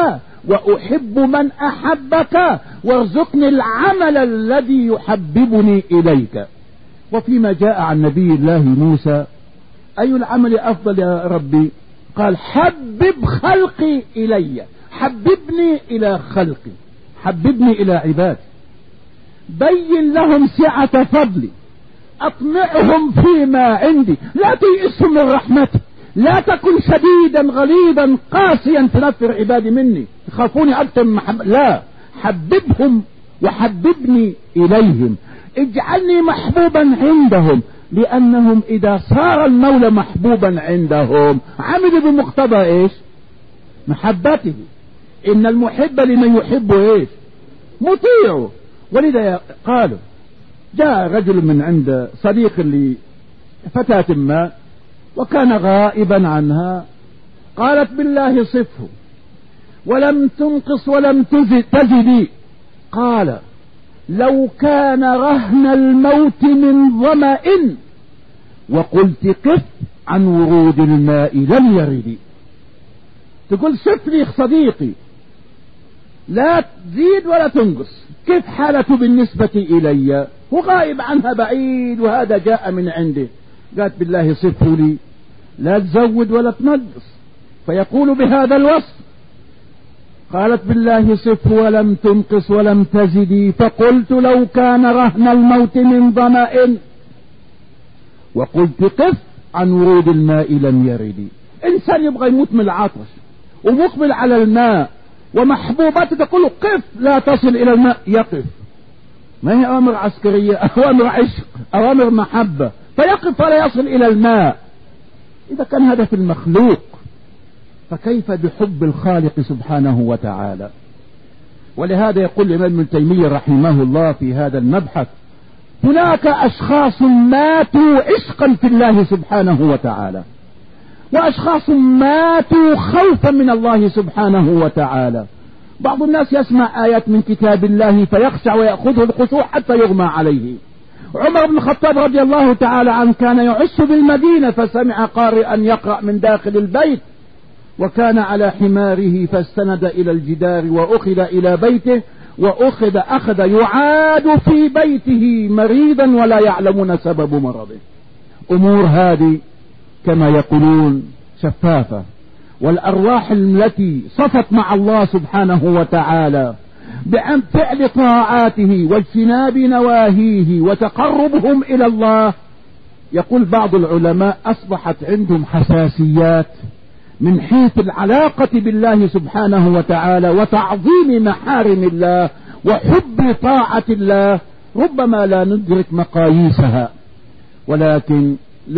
وأحب من أحبك وارزقني العمل الذي يحببني إليك. وفيما جاء عن نبي الله موسى: أي العمل أفضل يا ربي؟ قال: حبب خلقي إلي، حببني إلى خلقي، حببني إلى عبادي، بين لهم سعة فضلي، أطمعهم فيما عندي، لا تيئسهم من رحمتي، لا تكن شديدا غليظا قاسيا تنفر عبادي مني يخافوني أكثر من لا، حببهم وحببني إليهم، اجعلني محبوبا عندهم، لأنهم إذا صار المولى محبوبا عندهم عملوا بمقتضى إيش؟ محبته. إن المحب لمن يحب إيش؟ مطيعه. ولذا قالوا: جاء رجل من عند صديق لفتاة ما وكان غائبا عنها، قالت: بالله صفه، ولم تنقص ولم تزدي. قال: لو كان رهن الموت من ظمأ وقلت قف عن ورود الماء لم يرد. تقول: صف لي صديقي، لا تزيد ولا تنقص، كيف حالته بالنسبة إلي؟ هو غائب عنها بعيد وهذا جاء من عنده. قالت: بالله صفه لي، لا تزود ولا تنقص، فيقول بهذا الوصف. قالت: بالله صفه ولم تنقص ولم تزدي. فقلت: لو كان رهن الموت من ظمأ وقلت قف عن ورود الماء لم يرد. إنسان يبغى يموت من العطش ومقبل على الماء ومحبوبته تقول قف، لا تصل إلى الماء، يقف. ما هي أوامر عسكرية، أوامر عشق، أوامر محبة، فيقف ولا يصل إلى الماء. إذا كان هدف المخلوق فكيف بحب الخالق سبحانه وتعالى؟ ولهذا يقول الإمام ابن تيمية رحمه الله في هذا المبحث: هناك أشخاص ماتوا عشقا في الله سبحانه وتعالى، وأشخاص ماتوا خوفا من الله سبحانه وتعالى. بعض الناس يسمع آيات من كتاب الله فيخشع ويأخذه الخشوع حتى يغمى عليه. عمر بن الخطاب رضي الله تعالى عنه كان يعش بالمدينة فسمع قارئا يقرأ من داخل البيت، وكان على حماره فاستند إلى الجدار وأخذ إلى بيته، أخذ يعاد في بيته مريضا ولا يعلمون سبب مرضه. أمور هذه كما يقولون شفافة، والأرواح التي صفت مع الله سبحانه وتعالى بعن فعل طاعاته واجتناب نواهيه وتقربهم إلى الله، يقول بعض العلماء أصبحت عندهم حساسيات من حيث العلاقة بالله سبحانه وتعالى وتعظيم محارم الله وحب طاعة الله، ربما لا ندرك مقاييسها، ولكن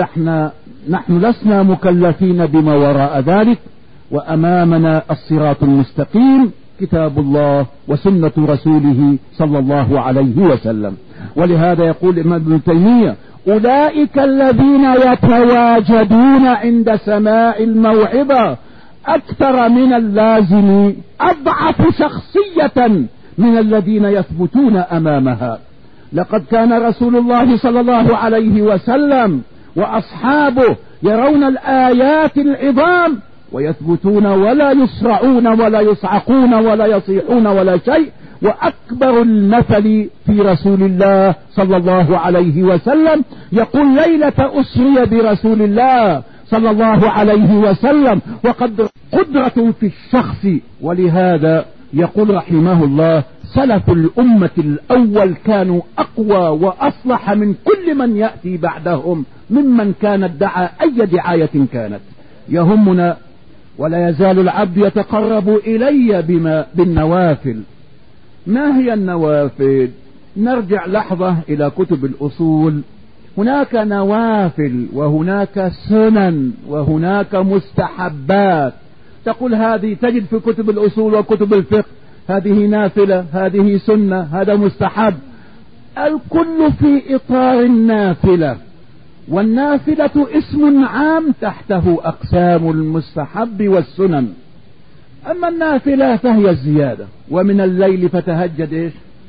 نحن لسنا مكلفين بما وراء ذلك، وأمامنا الصراط المستقيم كتاب الله وسنة رسوله صلى الله عليه وسلم. ولهذا يقول الإمام ابن تيمية: أولئك الذين يتواجدون عند سماع الموعظة أكثر من اللازم أضعف شخصية من الذين يثبتون أمامها. لقد كان رسول الله صلى الله عليه وسلم وأصحابه يرون الآيات العظام ويثبتون ولا يسرعون ولا يصعقون ولا يصيحون ولا شيء. وأكبر المثل في رسول الله صلى الله عليه وسلم يقول: ليلة أسري برسول الله صلى الله عليه وسلم وقد قدرة في الشخص. ولهذا يقول رحمه الله: سلف الأمة الأول كانوا أقوى وأصلح من كل من يأتي بعدهم ممن كان ادعى أي دعاية كانت. يهمنا ولا يزال العبد يتقرب إلي بالنوافل. ما هي النوافل؟ نرجع لحظة إلى كتب الأصول. هناك نوافل وهناك سنن وهناك مستحبات. تقول هذه تجد في كتب الأصول وكتب الفقه هذه نافلة، هذه سنة، هذا مستحب، الكل في إطار النافلة. والنافلة اسم عام تحته أقسام المستحب والسنن. أما النافلة فهي الزيادة، ومن الليل فتهجد إيش؟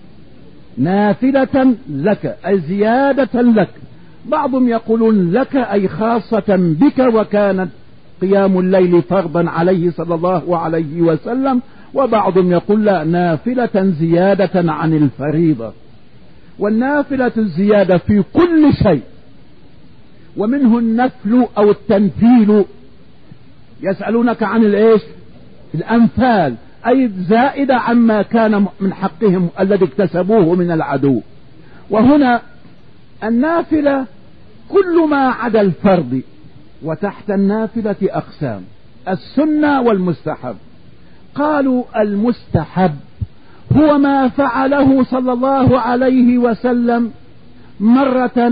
نافلة لك، أي زيادة لك. بعضهم يقولون لك أي خاصة بك، وكانت قيام الليل فرضا عليه صلى الله عليه وسلم، وبعضهم يقول لا، نافلة زيادة عن الفريضة. والنافلة الزيادة في كل شيء، ومنه النفل أو التنفيل. يسألونك عن الإيش؟ الأنفال، أي زائدة عما كان من حقهم الذي اكتسبوه من العدو. وهنا النافلة كل ما عدا الفرض، وتحت النافلة أقسام: السنة والمستحب. قالوا المستحب هو ما فعله صلى الله عليه وسلم مرة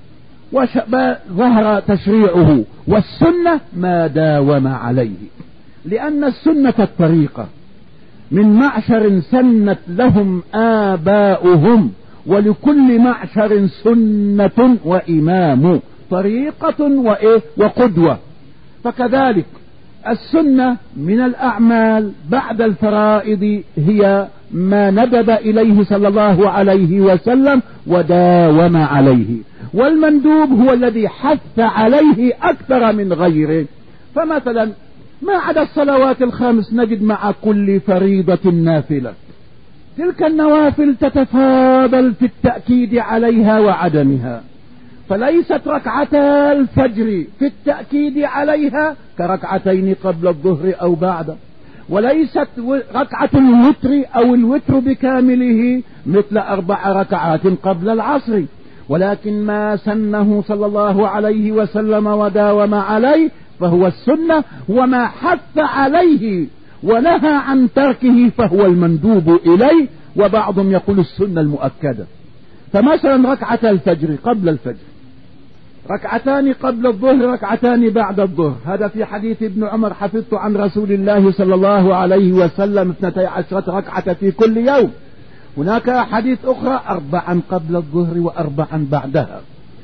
وظهر تشريعه، والسنة ما داوم عليه، لأن السنة الطريقة من معشر سنت لهم آباؤهم، ولكل معشر سنة وإمام، طريقة وقدوة. فكذلك السنة من الأعمال بعد الفرائض هي ما ندب إليه صلى الله عليه وسلم وداوم عليه، والمندوب هو الذي حث عليه أكثر من غيره. فمثلا ما عدا الصلوات الخمس نجد مع كل فريضة نافلة. تلك النوافل تتفاضل في التأكيد عليها وعدمها، فليست ركعتا الفجر في التأكيد عليها كركعتين قبل الظهر أو بعد، وليست ركعة الوتر أو الوتر بكامله مثل 4 ركعات قبل العصر، ولكن ما سنه صلى الله عليه وسلم وداوم عليه فهو السنة، وما حث عليه ونهى عن تركه فهو المندوب إليه. وبعضهم يقول السنة المؤكدة. فمثلا ركعة الفجر قبل الفجر، ركعتان قبل الظهر، ركعتان بعد الظهر، هذا في حديث ابن عمر: حفظت عن رسول الله صلى الله عليه وسلم 12 ركعة في كل يوم. هناك حديث أخرى: 4 قبل الظهر و4 بعدها،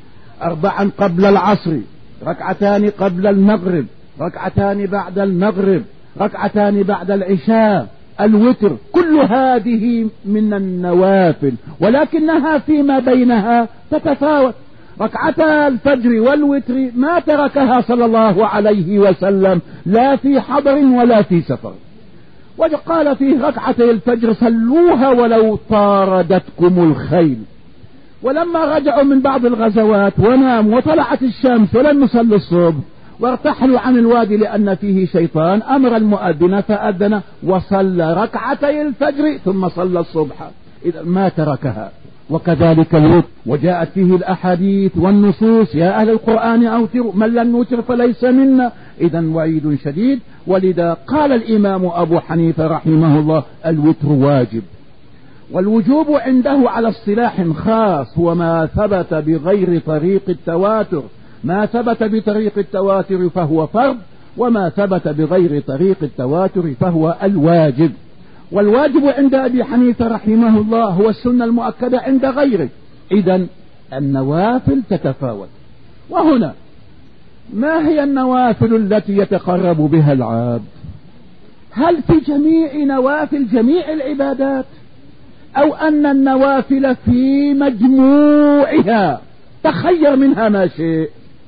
4 قبل العصر، ركعتان قبل المغرب، ركعتان بعد المغرب، ركعتان بعد العشاء، الوتر. كل هذه من النوافل، ولكنها فيما بينها تتفاوت. ركعتا الفجر والوتر ما تركها صلى الله عليه وسلم لا في حضر ولا في سفر. وقال فيه: ركعتي الفجر صلوها ولو طاردتكم الخيل. ولما رجعوا من بعض الغزوات وناموا وطلعت الشمس ولم يصلوا الصبح وارتحلوا عن الوادي لأن فيه شيطان، أمر المؤذن فأذن وصلى ركعتي الفجر ثم صلى الصبح، إذا ما تركها. وكذلك الوتر، وجاءت فيه الأحاديث والنصوص: يا أهل القرآن أوتروا، من لم يوتر فليس منا. إذا وعيد شديد. ولذا قال الإمام أبو حنيفة رحمه الله: الوتر واجب. والوجوب عنده على اصطلاح خاص، وما ثبت بغير طريق التواتر. ما ثبت بطريق التواتر فهو فرض، وما ثبت بغير طريق التواتر فهو الواجب. والواجب عند أبي حنيفة رحمه الله هو السنة المؤكدة عند غيره. إذن النوافل تتفاوت. وهنا ما هي النوافل التي يتقرب بها العبد؟ هل في جميع نوافل جميع العبادات، أو أن النوافل في مجموعها تخير منها ما شئ؟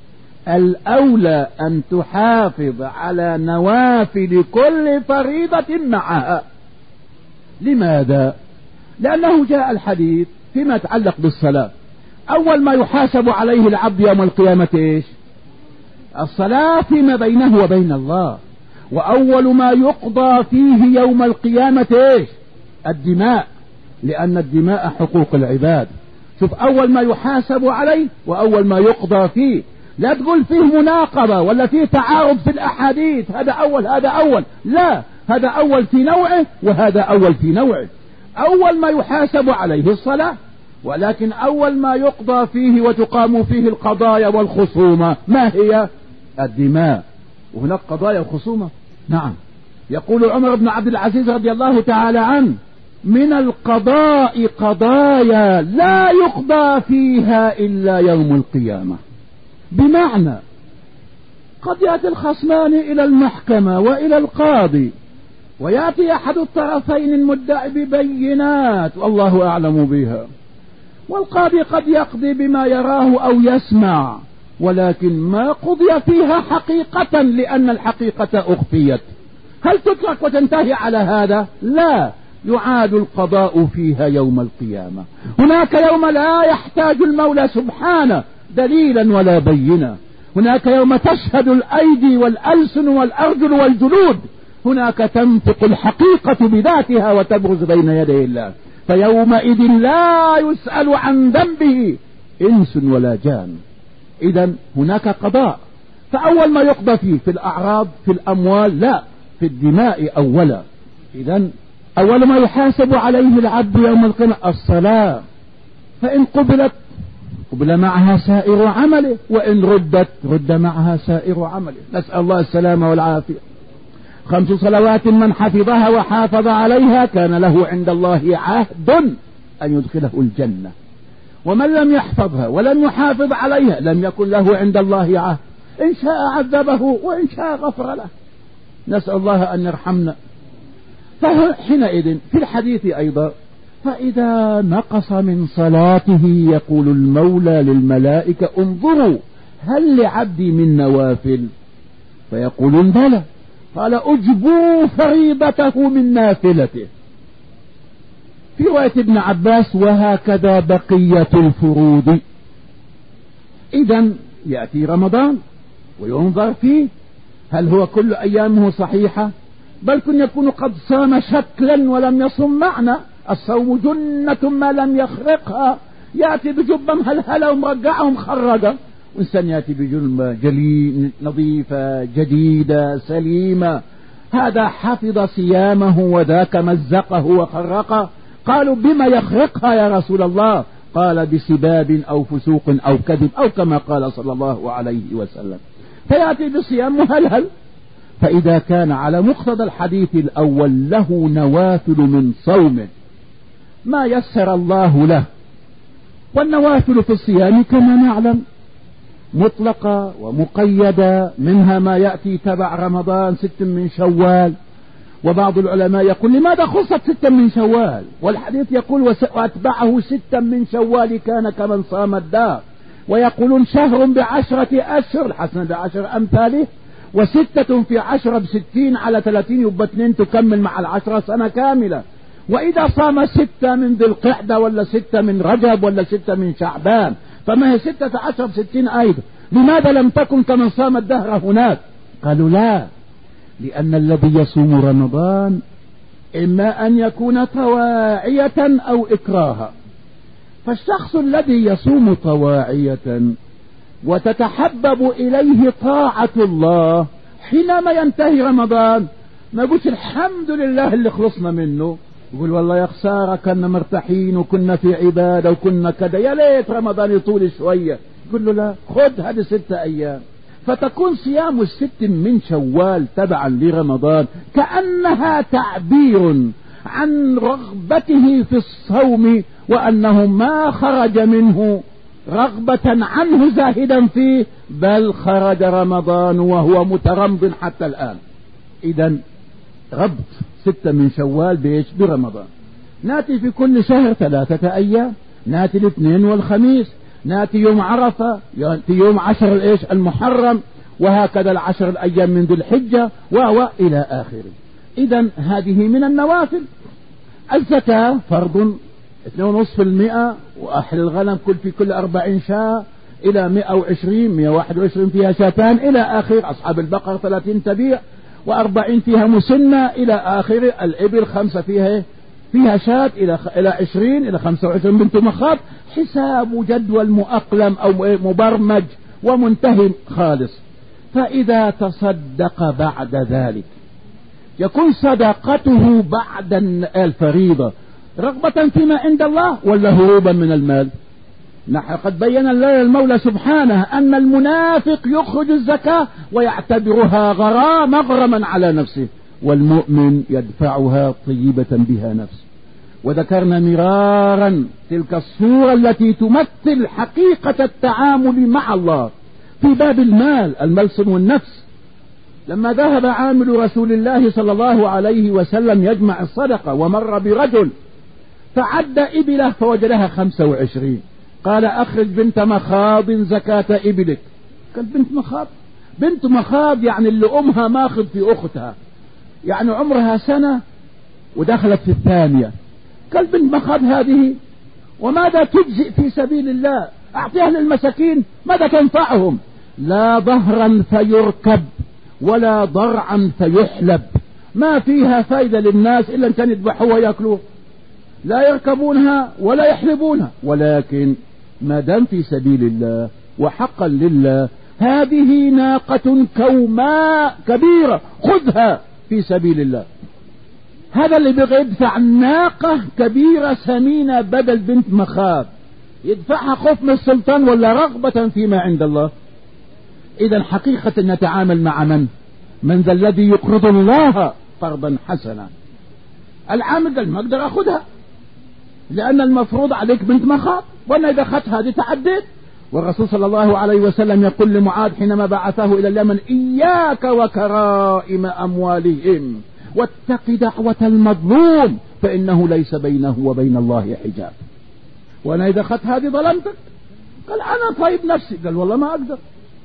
الأولى أن تحافظ على نوافل كل فريضة معها. لماذا؟ لأنه جاء الحديث فيما يتعلق بالصلاة: أول ما يحاسب عليه العبد يوم القيامة إيش؟ الصلاة فيما بينه وبين الله. وأول ما يقضى فيه يوم القيامة إيش؟ الدماء، لأن الدماء حقوق العباد. شوف، أول ما يحاسب عليه وأول ما يقضى فيه. لا تقول فيه مناقضة ولا فيه تعارض في الأحاديث، هذا أول هذا أول، لا، هذا أول في نوعه وهذا أول في نوعه. أول ما يحاسب عليه الصلاة، ولكن أول ما يقضى فيه وتقام فيه القضايا والخصومة ما هي؟ الدماء. وهناك قضايا وخصومة، نعم. يقول عمر بن عبد العزيز رضي الله تعالى عنه: من القضاء قضايا لا يقضى فيها إلا يوم القيامة. بمعنى قد يأتي الخصمان إلى المحكمة وإلى القاضي، ويأتي أحد الطرفين المدعي ببينات والله أعلم بها، والقاضي قد يقضي بما يراه أو يسمع، ولكن ما قضي فيها حقيقة لأن الحقيقة أخفيت. هل تترك وتنتهي على هذا؟ لا، يعاد القضاء فيها يوم القيامة. هناك يوم لا يحتاج المولى سبحانه دليلا ولا بينة. هناك يوم تشهد الأيدي والألسن والأرجل والجلود. هناك تنطق الحقيقة بذاتها وتبرز بين يدي الله. فيومئذ لا يسأل عن ذنبه إنس ولا جان. إذن هناك قضاء. فأول ما يقضى فيه في الأعراض، في الأموال، لا، في الدماء أولا. إذن أول ما يحاسب عليه العبد يوم القيامة الصلاة، فإن قبلت قبل معها سائر عمله، وإن ردت رد معها سائر عمله. نسأل الله السلامة والعافية. 5 صلوات من حفظها وحافظ عليها كان له عند الله عهد أن يدخله الجنة، ومن لم يحفظها ولم يحافظ عليها لم يكن له عند الله عهد. إن شاء عذبه وإن شاء غفر له. نسأل الله أن يرحمنا. فحينئذ في الحديث أيضا فإذا نقص من صلاته يقول المولى للملائكة انظروا هل لعبدي من نوافل؟ فيقولون بلى. قال أجبوا فريضته من نافلته. في رواية ابن عباس وهكذا بقية الفروض. إذن يأتي رمضان وينظر فيه هل هو كل أيامه صحيحة، بل كن يكون قد صام شكلا ولم يصم معنى. الصوم جنة ما لم يخرقها. يأتي بجبة مهلهلة ومرقعة ومخرقة، وإنسان يأتي بجلمة نظيفة جديدة سليمة، هذا حفظ صيامه وذاك مزقه وخرقه. قالوا بما يخرقها يا رسول الله؟ قال بسباب أو فسوق أو كذب، أو كما قال صلى الله عليه وسلم. فيأتي بصيام مهلهل. فإذا كان على مقتضى الحديث الأول له نوافل من صومه ما يسر الله له. والنوافل في الصيام كما نعلم مطلقة ومقيدة، منها ما يأتي تبع رمضان 6 من شوال. وبعض العلماء يقول لماذا خصت 6 من شوال؟ والحديث يقول وأتبعه 6 من شوال كان كمن صام الدار. ويقولون شهر ب10 أشهر، الحسنة ب10 أمثاله، و6 في 10 ب60 على 30 يبقى 2 تكمل مع 10 سنة كاملة. وإذا صام 6 من ذي القعدة ولا 6 من رجب ولا 6 من شعبان فما هي 16 ب60 أيضا. لماذا لم تكن كمن صام الدهر هناك؟ قالوا لا، لأن الذي يصوم رمضان إما أن يكون طواعية أو إكراها. فالشخص الذي يصوم طواعية وتتحبب إليه طاعة الله حينما ينتهي رمضان ما يقولش الحمد لله اللي خلصنا منه، يقول والله يا خسارة كنا مرتاحين وكنا في عبادة وكنا كذا، يا ليت رمضان يطول شوية. يقول له لا، خذ هذه 6 أيام. فتكون صيام 6 من شوال تبعا لرمضان كأنها تعبير عن رغبته في الصوم، وأنه ما خرج منه رغبة عنه زاهدا فيه، بل خرج رمضان وهو مترمض حتى الآن. إذن ربط 6 من شوال بإيش؟ برمضان. ناتي في كل شهر 3 أيام، ناتي الاثنين والخميس، ناتي يوم عرفة، يأتي يوم 10 الإيش؟ المحرم، وهكذا 10 الأيام من ذو الحجة إلى آخره. إذن هذه من النوافل. الزكاة فرض 2.5%، وأحل الغنم في كل 40 شاة إلى 120 121 فيها شاتان إلى آخر. أصحاب البقر 30 تبيع، و40 فيها مسنة إلى آخر. الإبل 5 فيها شاة إلى 20 إلى 25 بنت مخاض. حساب جدول مؤقلم أو مبرمج ومنتهي خالص. فإذا تصدق بعد ذلك يكون صدقته بعد الفريضة رغبة فيما عند الله ولا هروبا من المال؟ نحن قد بين المولى سبحانه أن المنافق يخرج الزكاة ويعتبرها مغرما على نفسه، والمؤمن يدفعها طيبة بها نفسه. وذكرنا مرارا تلك الصورة التي تمثل حقيقة التعامل مع الله في باب المال، الملصم والنفس. لما ذهب عامل رسول الله صلى الله عليه وسلم يجمع الصدقة ومر برجل فعد إبله فوجدها 25. قال أخرج بنت مخاض زكاة إبلك. قال بنت مخاض؟ بنت مخاض يعني اللي أمها ماخذ في أختها. يعني عمرها سنة ودخلت في الثانية، كالبنت مخاض هذه، وماذا تجزئ في سبيل الله؟ أعطيها للمساكين، ماذا تنفعهم؟ لا ظهرا فيركب ولا ضرعا فيحلب، ما فيها فايدة للناس إلا أن كان يذبحوها ويأكلوها، لا يركبونها ولا يحلبونها، ولكن ما دام في سبيل الله وحقا لله، هذه ناقة كوماء كبيرة خذها في سبيل الله. هذا اللي بيغي يدفع ناقة كبيرة سمينة بدل بنت مخاض، يدفعها خوف من السلطان ولا رغبة فيما عند الله؟ إذا حقيقة نتعامل مع من ذا الذي يقرض الله قرضا حسنا. العامل قال ما اقدر اخذها لان المفروض عليك بنت مخاض، وانا اذا اخذتها هذه تعديت. والرسول صلى الله عليه وسلم يقول لمعاذ حينما بعثه الى اليمن: اياك وكرائم اموالهم واتق دعوة المظلوم فانه ليس بينه وبين الله حجاب. وانا اذا اخذت هذه ظلمتك. قال انا طيب نفسي. قال والله ما اقدر.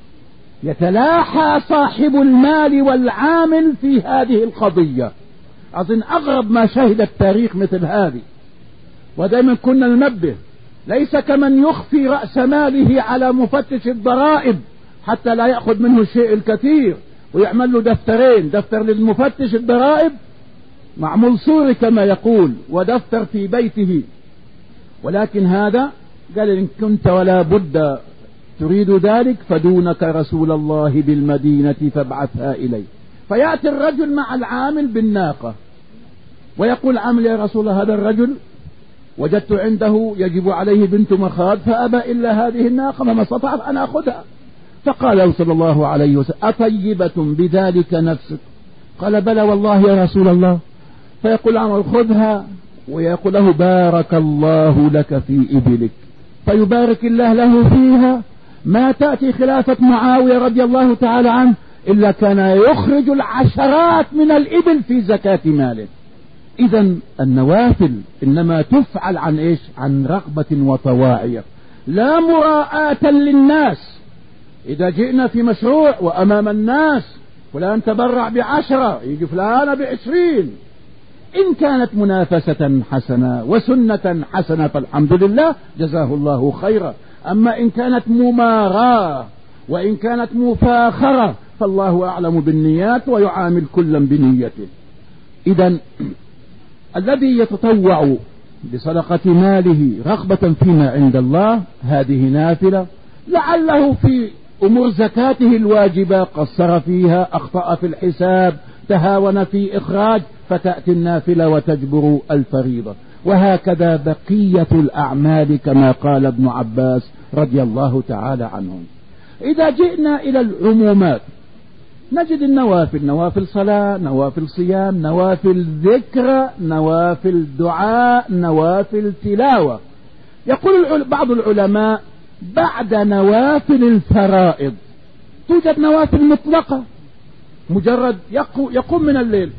يتلاحى صاحب المال والعامل في هذه القضية. أظن أغرب ما شهد التاريخ مثل هذه. ودائما كنا ننبه، ليس كمن يخفي رأس ماله على مفتش الضرائب حتى لا يأخذ منه الشيء الكثير ويعمل له دفترين، دفتر للمفتش الضرائب معمول صوري كما يقول، ودفتر في بيته. ولكن هذا قال إن كنت ولا بد تريد ذلك فدونك رسول الله بالمدينة فابعثها إلي. فيأتي الرجل مع العامل بالناقة ويقول عامل: يا رسول الله هذا الرجل وجدت عنده يجب عليه بنت مخاض فأبى إلا هذه الناقة فما استطعت أن أخذها. فقال صلى الله عليه وسلم: أطيبة بذلك نفسك؟ قال: بلى والله يا رسول الله. فيقول عامل: خذها، ويقول له: بارك الله لك في إبلك. فيبارك الله له فيها. ما تأتي خلافة معاوية رضي الله تعالى عنه إلا كان يخرج العشرات من الإبل في زكاة ماله. إذا النوافل إنما تفعل عن إيش؟ عن رغبة وطواعية، لا مراءة للناس. إذا جئنا في مشروع وأمام الناس فلان تبرع ب10 يجي فلان ب20، إن كانت منافسة حسنة وسنة حسنة فالحمد لله جزاه الله خيرا. أما إن كانت مماراة وإن كانت مفاخرة فالله أعلم بالنيات ويعامل كلا بنيته. إذا الذي يتطوع بصدقة ماله رغبة فيما عند الله هذه نافلة، لعله في أمور زكاته الواجبة قصر فيها، أخطأ في الحساب، تهاون في إخراج، فتأتي النافلة وتجبر الفريضة. وهكذا بقية الأعمال كما قال ابن عباس رضي الله تعالى عنهم. إذا جئنا إلى العمومات نجد النوافل: نوافل صلاة، نوافل صيام، نوافل ذكر، نوافل دعاء، نوافل تلاوة. يقول بعض العلماء: بعد نوافل الفرائض توجد نوافل مطلقة، مجرد يقوم من الليل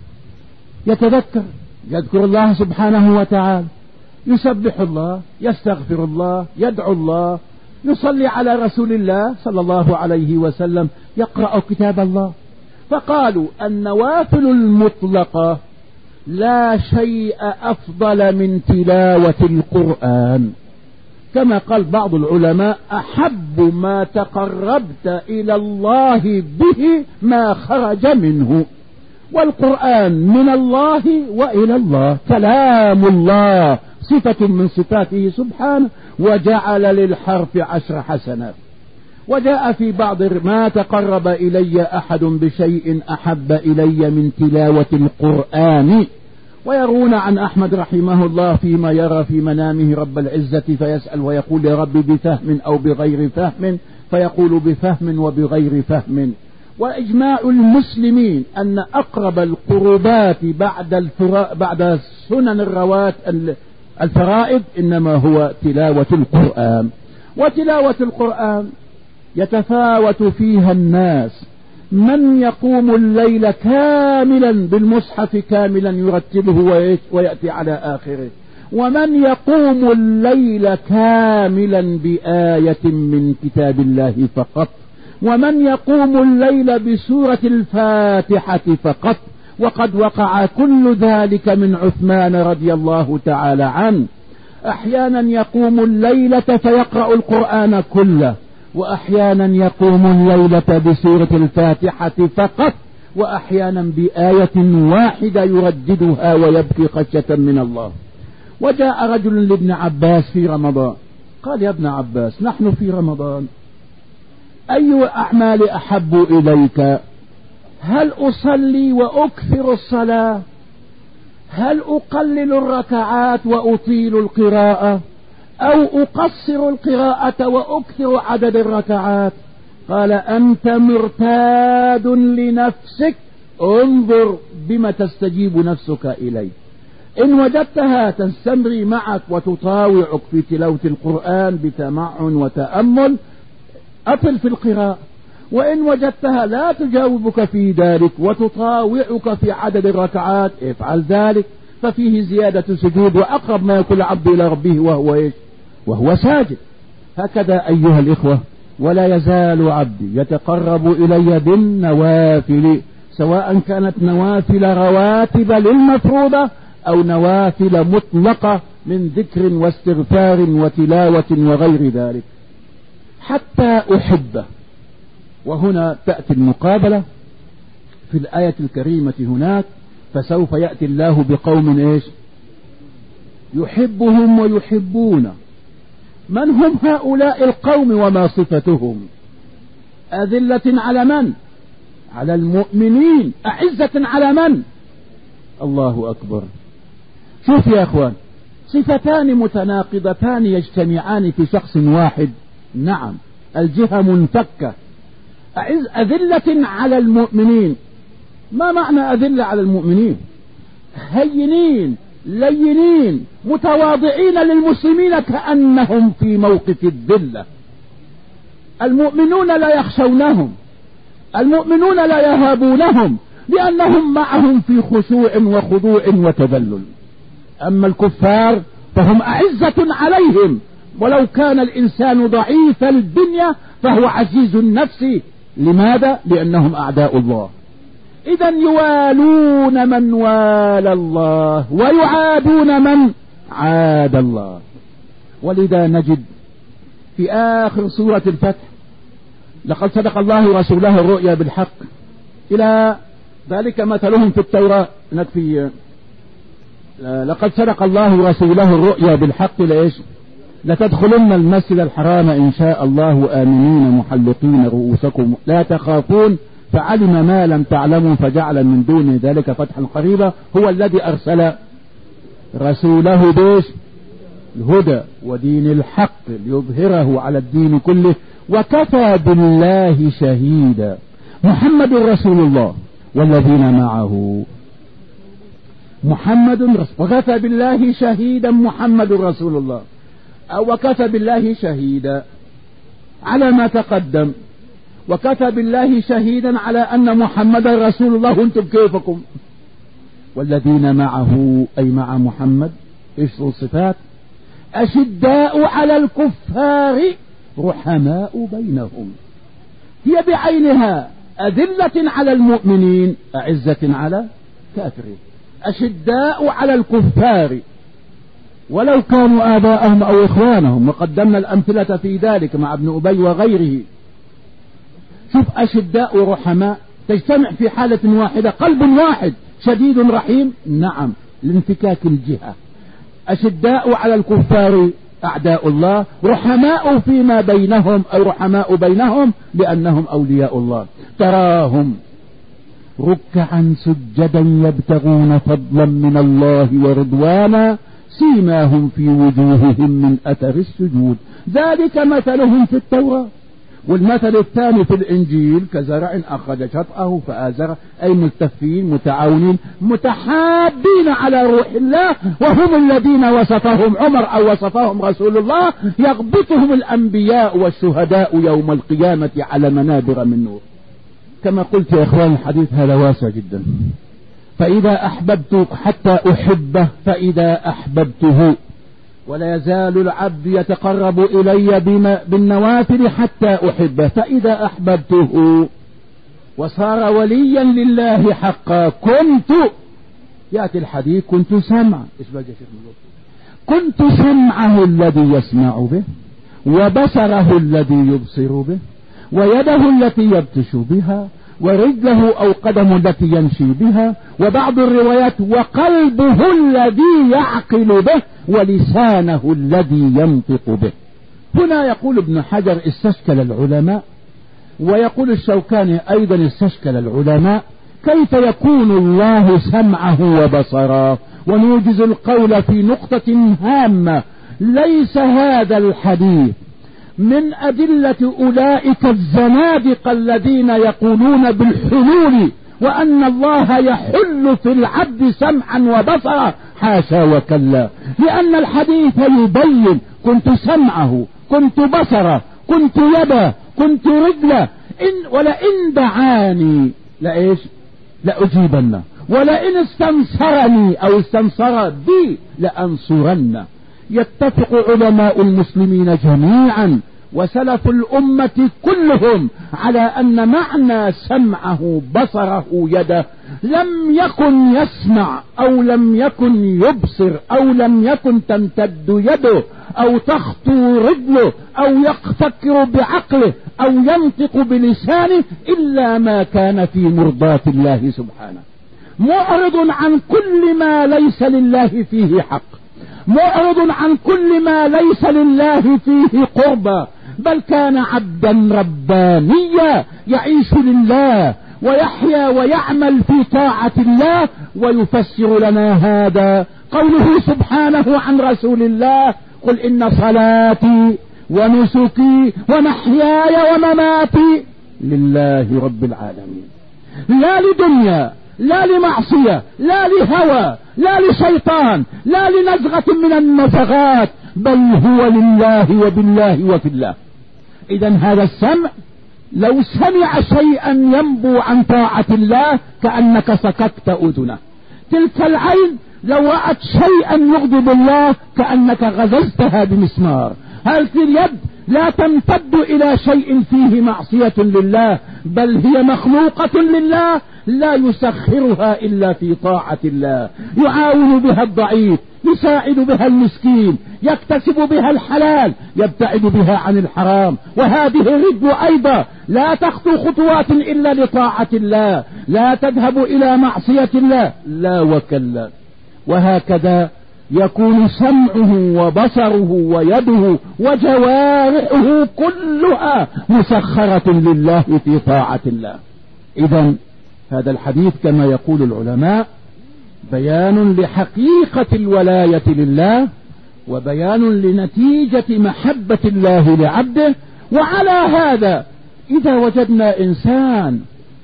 يتذكر، يذكر الله سبحانه وتعالى، يسبح الله، يستغفر الله، يدعو الله، يصلي على رسول الله صلى الله عليه وسلم، يقرأ كتاب الله. فقالوا النوافل المطلقة لا شيء أفضل من تلاوة القرآن، كما قال بعض العلماء: أحب ما تقربت إلى الله به ما خرج منه. والقرآن من الله وإلى الله، كلام الله، صفة من صفاته سبحانه، وجعل للحرف 10 حسنات. وجاء في بعض: ما تقرب إلي أحد بشيء أحب إلي من تلاوة القرآن. ويرون عن أحمد رحمه الله فيما يرى في منامه رب العزة فيسأل ويقول: يا رب بفهم أو بغير فهم؟ فيقول: بفهم وبغير فهم. وإجماع المسلمين أن أقرب القربات بعد سنن الفرائض إنما هو تلاوة القرآن. وتلاوة القرآن يتفاوت فيها الناس: من يقوم الليل كاملا بالمصحف كاملا يرتبه ويأتي على آخره، ومن يقوم الليل كاملا بآية من كتاب الله فقط، ومن يقوم الليل بسورة الفاتحة فقط، وقد وقع كل ذلك من عثمان رضي الله تعالى عنه. أحيانا يقوم الليلة فيقرأ القرآن كله، وأحيانا يقوم الليلة بسورة الفاتحة فقط، وأحيانا بآية واحدة يرددها ويبكي خشية من الله. وجاء رجل لابن عباس في رمضان قال: يا ابن عباس، نحن في رمضان، أي أعمال أحب إليك؟ هل أصلي وأكثر الصلاة؟ هل أقلل الركعات وأطيل القراءة؟ أو أقصر القراءة وأكثر عدد الركعات؟ قال: أنت مرتاد لنفسك، انظر بما تستجيب نفسك إليه. إن وجدتها تستمري معك وتطاوعك في تلاوة القرآن بتمعن وتأمل، أطل في القراءة. وإن وجدتها لا تجاوبك في ذلك وتطاوعك في عدد الركعات، افعل ذلك، ففيه زيادة سجود، وأقرب ما يكون العبد إلى ربه وهو ساجد. هكذا أيها الإخوة، ولا يزال عبدي يتقرب إلي بالنوافل، سواء كانت نوافل رواتب للمفروضة أو نوافل مطلقة من ذكر واستغفار وتلاوة وغير ذلك، حتى أحبه. وهنا تأتي المقابلة في الآية الكريمة هناك: فسوف يأتي الله بقوم يحبهم ويحبونه. من هم هؤلاء القوم وما صفتهم؟ أذلة على من؟ على المؤمنين. أعزة على من؟ الله أكبر. شوف يا أخوان، صفتان متناقضتان يجتمعان في شخص واحد. نعم، الجهة منفكة. أذلة على المؤمنين. ما معنى أذلة على المؤمنين؟ هينين لينين متواضعين للمسلمين كأنهم في موقف الذلة. المؤمنون لا يخشونهم، المؤمنون لا يهابونهم، لأنهم معهم في خشوع وخضوع وتذلل. أما الكفار فهم أعزة عليهم، ولو كان الإنسان ضعيف الدنيا فهو عزيز النفس. لماذا؟ لأنهم أعداء الله. إذا يوالون من والى الله ويعادون من عاد الله. ولذا نجد في آخر سورة الفتح: لقد صدق الله رسوله الرؤيا بالحق، إلى ذلك مثلهم في التوراة. نكفي لقد صدق الله رسوله الرؤيا بالحق لتدخلن المسجد الحرام إن شاء الله آمنين محلقين رؤوسكم لا تخافون فعلم ما لم تعلموا فجعل من دون ذلك فتحا قريبا. هو الذي أرسل رسوله الهدى ودين الحق ليظهره على الدين كله وكفى بالله شهيدا. محمد رسول الله والذين معه. محمد رسول، وكفى بالله شهيدا. محمد رسول الله، أو وكفى بالله شهيدا على ما تقدم، وكفى بالله شهيدا على أن محمد رسول الله. وانتم كيفكم؟ والذين معه أي مع محمد. ايش الصفات؟ أشداء على الكفار رحماء بينهم. هي بعينها أذلة على المؤمنين أعزة على كافرين. أشداء على الكفار ولو كانوا آباءهم أو إخوانهم، وقدمنا الأمثلة في ذلك مع ابن أبي وغيره. شوف، أشداء ورحماء تجتمع في حالة واحدة، قلب واحد شديد رحيم. نعم، لانفكاك الجهة. أشداء على الكفار أعداء الله، رحماء فيما بينهم أو رحماء بينهم لأنهم أولياء الله. تراهم ركعا سجدا يبتغون فضلا من الله ورضوانا سيماهم في وجوههم من أثر السجود ذلك مثلهم في التوراة. والمثل الثاني في الإنجيل: كزرع أخرج شطأه فآزره، أي ملتفين متعاونين متحابين على روح الله، وهم الذين وصفهم عمر أو وصفهم رسول الله: يغبطهم الأنبياء والشهداء يوم القيامة على منابر من نور. كما قلت يا إخوان، الحديث هذا واسع جدا. فإذا أحببت حتى أحبه، فإذا أحببته. ولا يزال العبد يتقرب إلي بالنوافل حتى أحبه، فإذا أحببته وصار وليا لله حقا. يأتي الحديث كنت سمع، كنت سمعه الذي يسمع به، وبصره الذي يبصر به، ويده التي يبطش بها، ورجله أو قدم التي يمشي بها، وبعض الروايات وقلبه الذي يعقل به، ولسانه الذي ينطق به. هنا يقول ابن حجر استشكل العلماء، ويقول الشوكاني أيضا استشكل العلماء كيف يكون الله سمعه وبصره. ونوجز القول في نقطة هامة: ليس هذا الحديث من أدلة أولئك الزنادقة الذين يقولون بالحلول وأن الله يحل في العبد سمعا وبصرا، حاشا وكلا، لأن الحديث يبين كنت سمعه، كنت بصره، كنت يده، كنت رجله، ولئن دعاني لأجيبنه، ولئن استنصرني أو استنصر بي لأنصرنه. يتفق علماء المسلمين جميعا وسلف الأمة كلهم على أن معنى سمعه بصره يده لم يكن يسمع أو لم يكن يبصر أو لم يكن تمتد يده أو تخطو رجله أو يفكر بعقله أو ينطق بلسانه إلا ما كان في مرضاة الله سبحانه، معرض عن كل ما ليس لله فيه حق، معرض عن كل ما ليس لله فيه قربى، بل كان عبدا ربانيا يعيش لله ويحيا ويعمل في طاعة الله. ويفسر لنا هذا قوله سبحانه عن رسول الله: قل إن صلاتي ونسكي ومحياي ومماتي لله رب العالمين، لا لدنيا، لا لمعصية، لا لهوى، لا لشيطان، لا لنزغة من النزغات، بل هو لله وبالله وفي الله. إذن هذا السمع لو سمع شيئا ينبو عن طاعة الله كأنك سككت أذنه. تلك العين لو رأت شيئا يغضب الله كأنك غززتها بمسمار. هذه اليد لا تمتد إلى شيء فيه معصية لله، بل هي مخلوقة لله لا يسخرها إلا في طاعة الله، يعاون بها الضعيف، يساعد بها المسكين، يكتسب بها الحلال، يبتعد بها عن الحرام. وهذه الرجل أيضا لا تخطو خطوات إلا لطاعة الله، لا تذهب إلى معصية الله، لا وكلا. وهكذا يكون سمعه وبصره ويده وجوارحه كلها مسخرة لله في طاعة الله. إذن هذا الحديث كما يقول العلماء بيان لحقيقة الولاية لله، وبيان لنتيجة محبة الله لعبده. وعلى هذا إذا وجدنا إنسان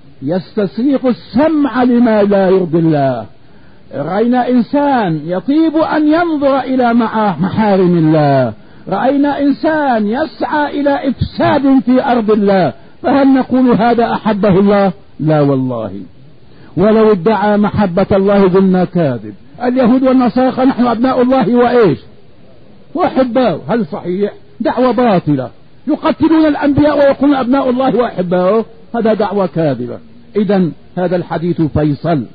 يستسيغ السمع لما لا يرضي الله، رأينا إنسان يطيب أن ينظر إلى محارم الله، رأينا إنسان يسعى إلى إفساد في أرض الله، فهل نقول هذا أحبه الله؟ لا والله. ولو ادعى محبة الله قلنا كاذب. اليهود والنصارى نحن أبناء الله وإيش وأحباؤه، هل صحيح؟ دعوة باطلة. يقتلون الأنبياء ويقولون أبناء الله وأحباؤه، هذا دعوة كاذبة. إذن هذا الحديث فيصل،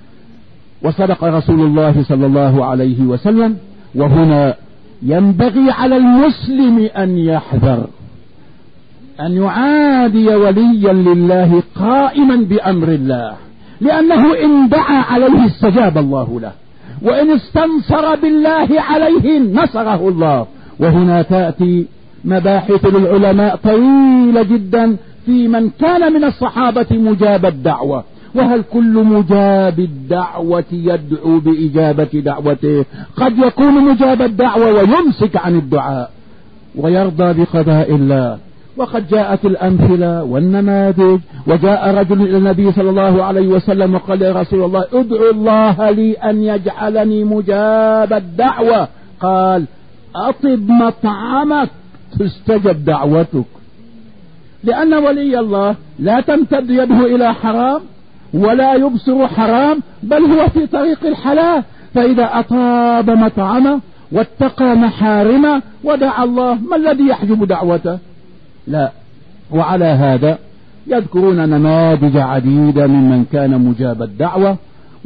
وصدق رسول الله صلى الله عليه وسلم. وهنا ينبغي على المسلم أن يحذر أن يعادي وليا لله قائما بأمر الله، لأنه إن دعا عليه استجاب الله له، وإن استنصر بالله عليه نصره الله. وهنا تأتي مباحث للعلماء طويلة جدا في من كان من الصحابة مجاب الدعوة، وهل كل مجاب الدعوة يدعو بإجابة دعوته؟ قد يكون مجاب الدعوة ويمسك عن الدعاء ويرضى بقضاء الله. وقد جاءت الأمثلة والنماذج. وجاء رجل إلى النبي صلى الله عليه وسلم وقال: يا رسول الله ادعو الله لي أن يجعلني مجاب الدعوة. قال: أطب مطعمك تستجب دعوتك، لأن ولي الله لا تمتد يده إلى حرام ولا يبصر حرام، بل هو في طريق الحلال. فإذا أطاب مطعمه واتقى محارمه ودعا الله، ما الذي يحجب دعوته؟ لا. وعلى هذا يذكرون نماذج عديدة ممن كان مجاب الدعوة.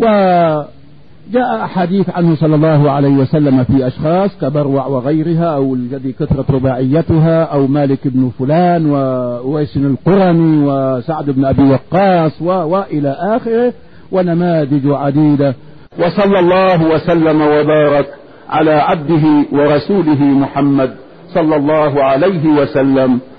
وجاء أحاديث عنه صلى الله عليه وسلم في أشخاص كبروع وغيرها، أو الذي كثرت رباعيتها، أو مالك بن فلان وأويس القرني وسعد بن أبي وقاص وإلى آخره، ونماذج عديدة. وصلى الله وسلم وبارك على عبده ورسوله محمد صلى الله عليه وسلم.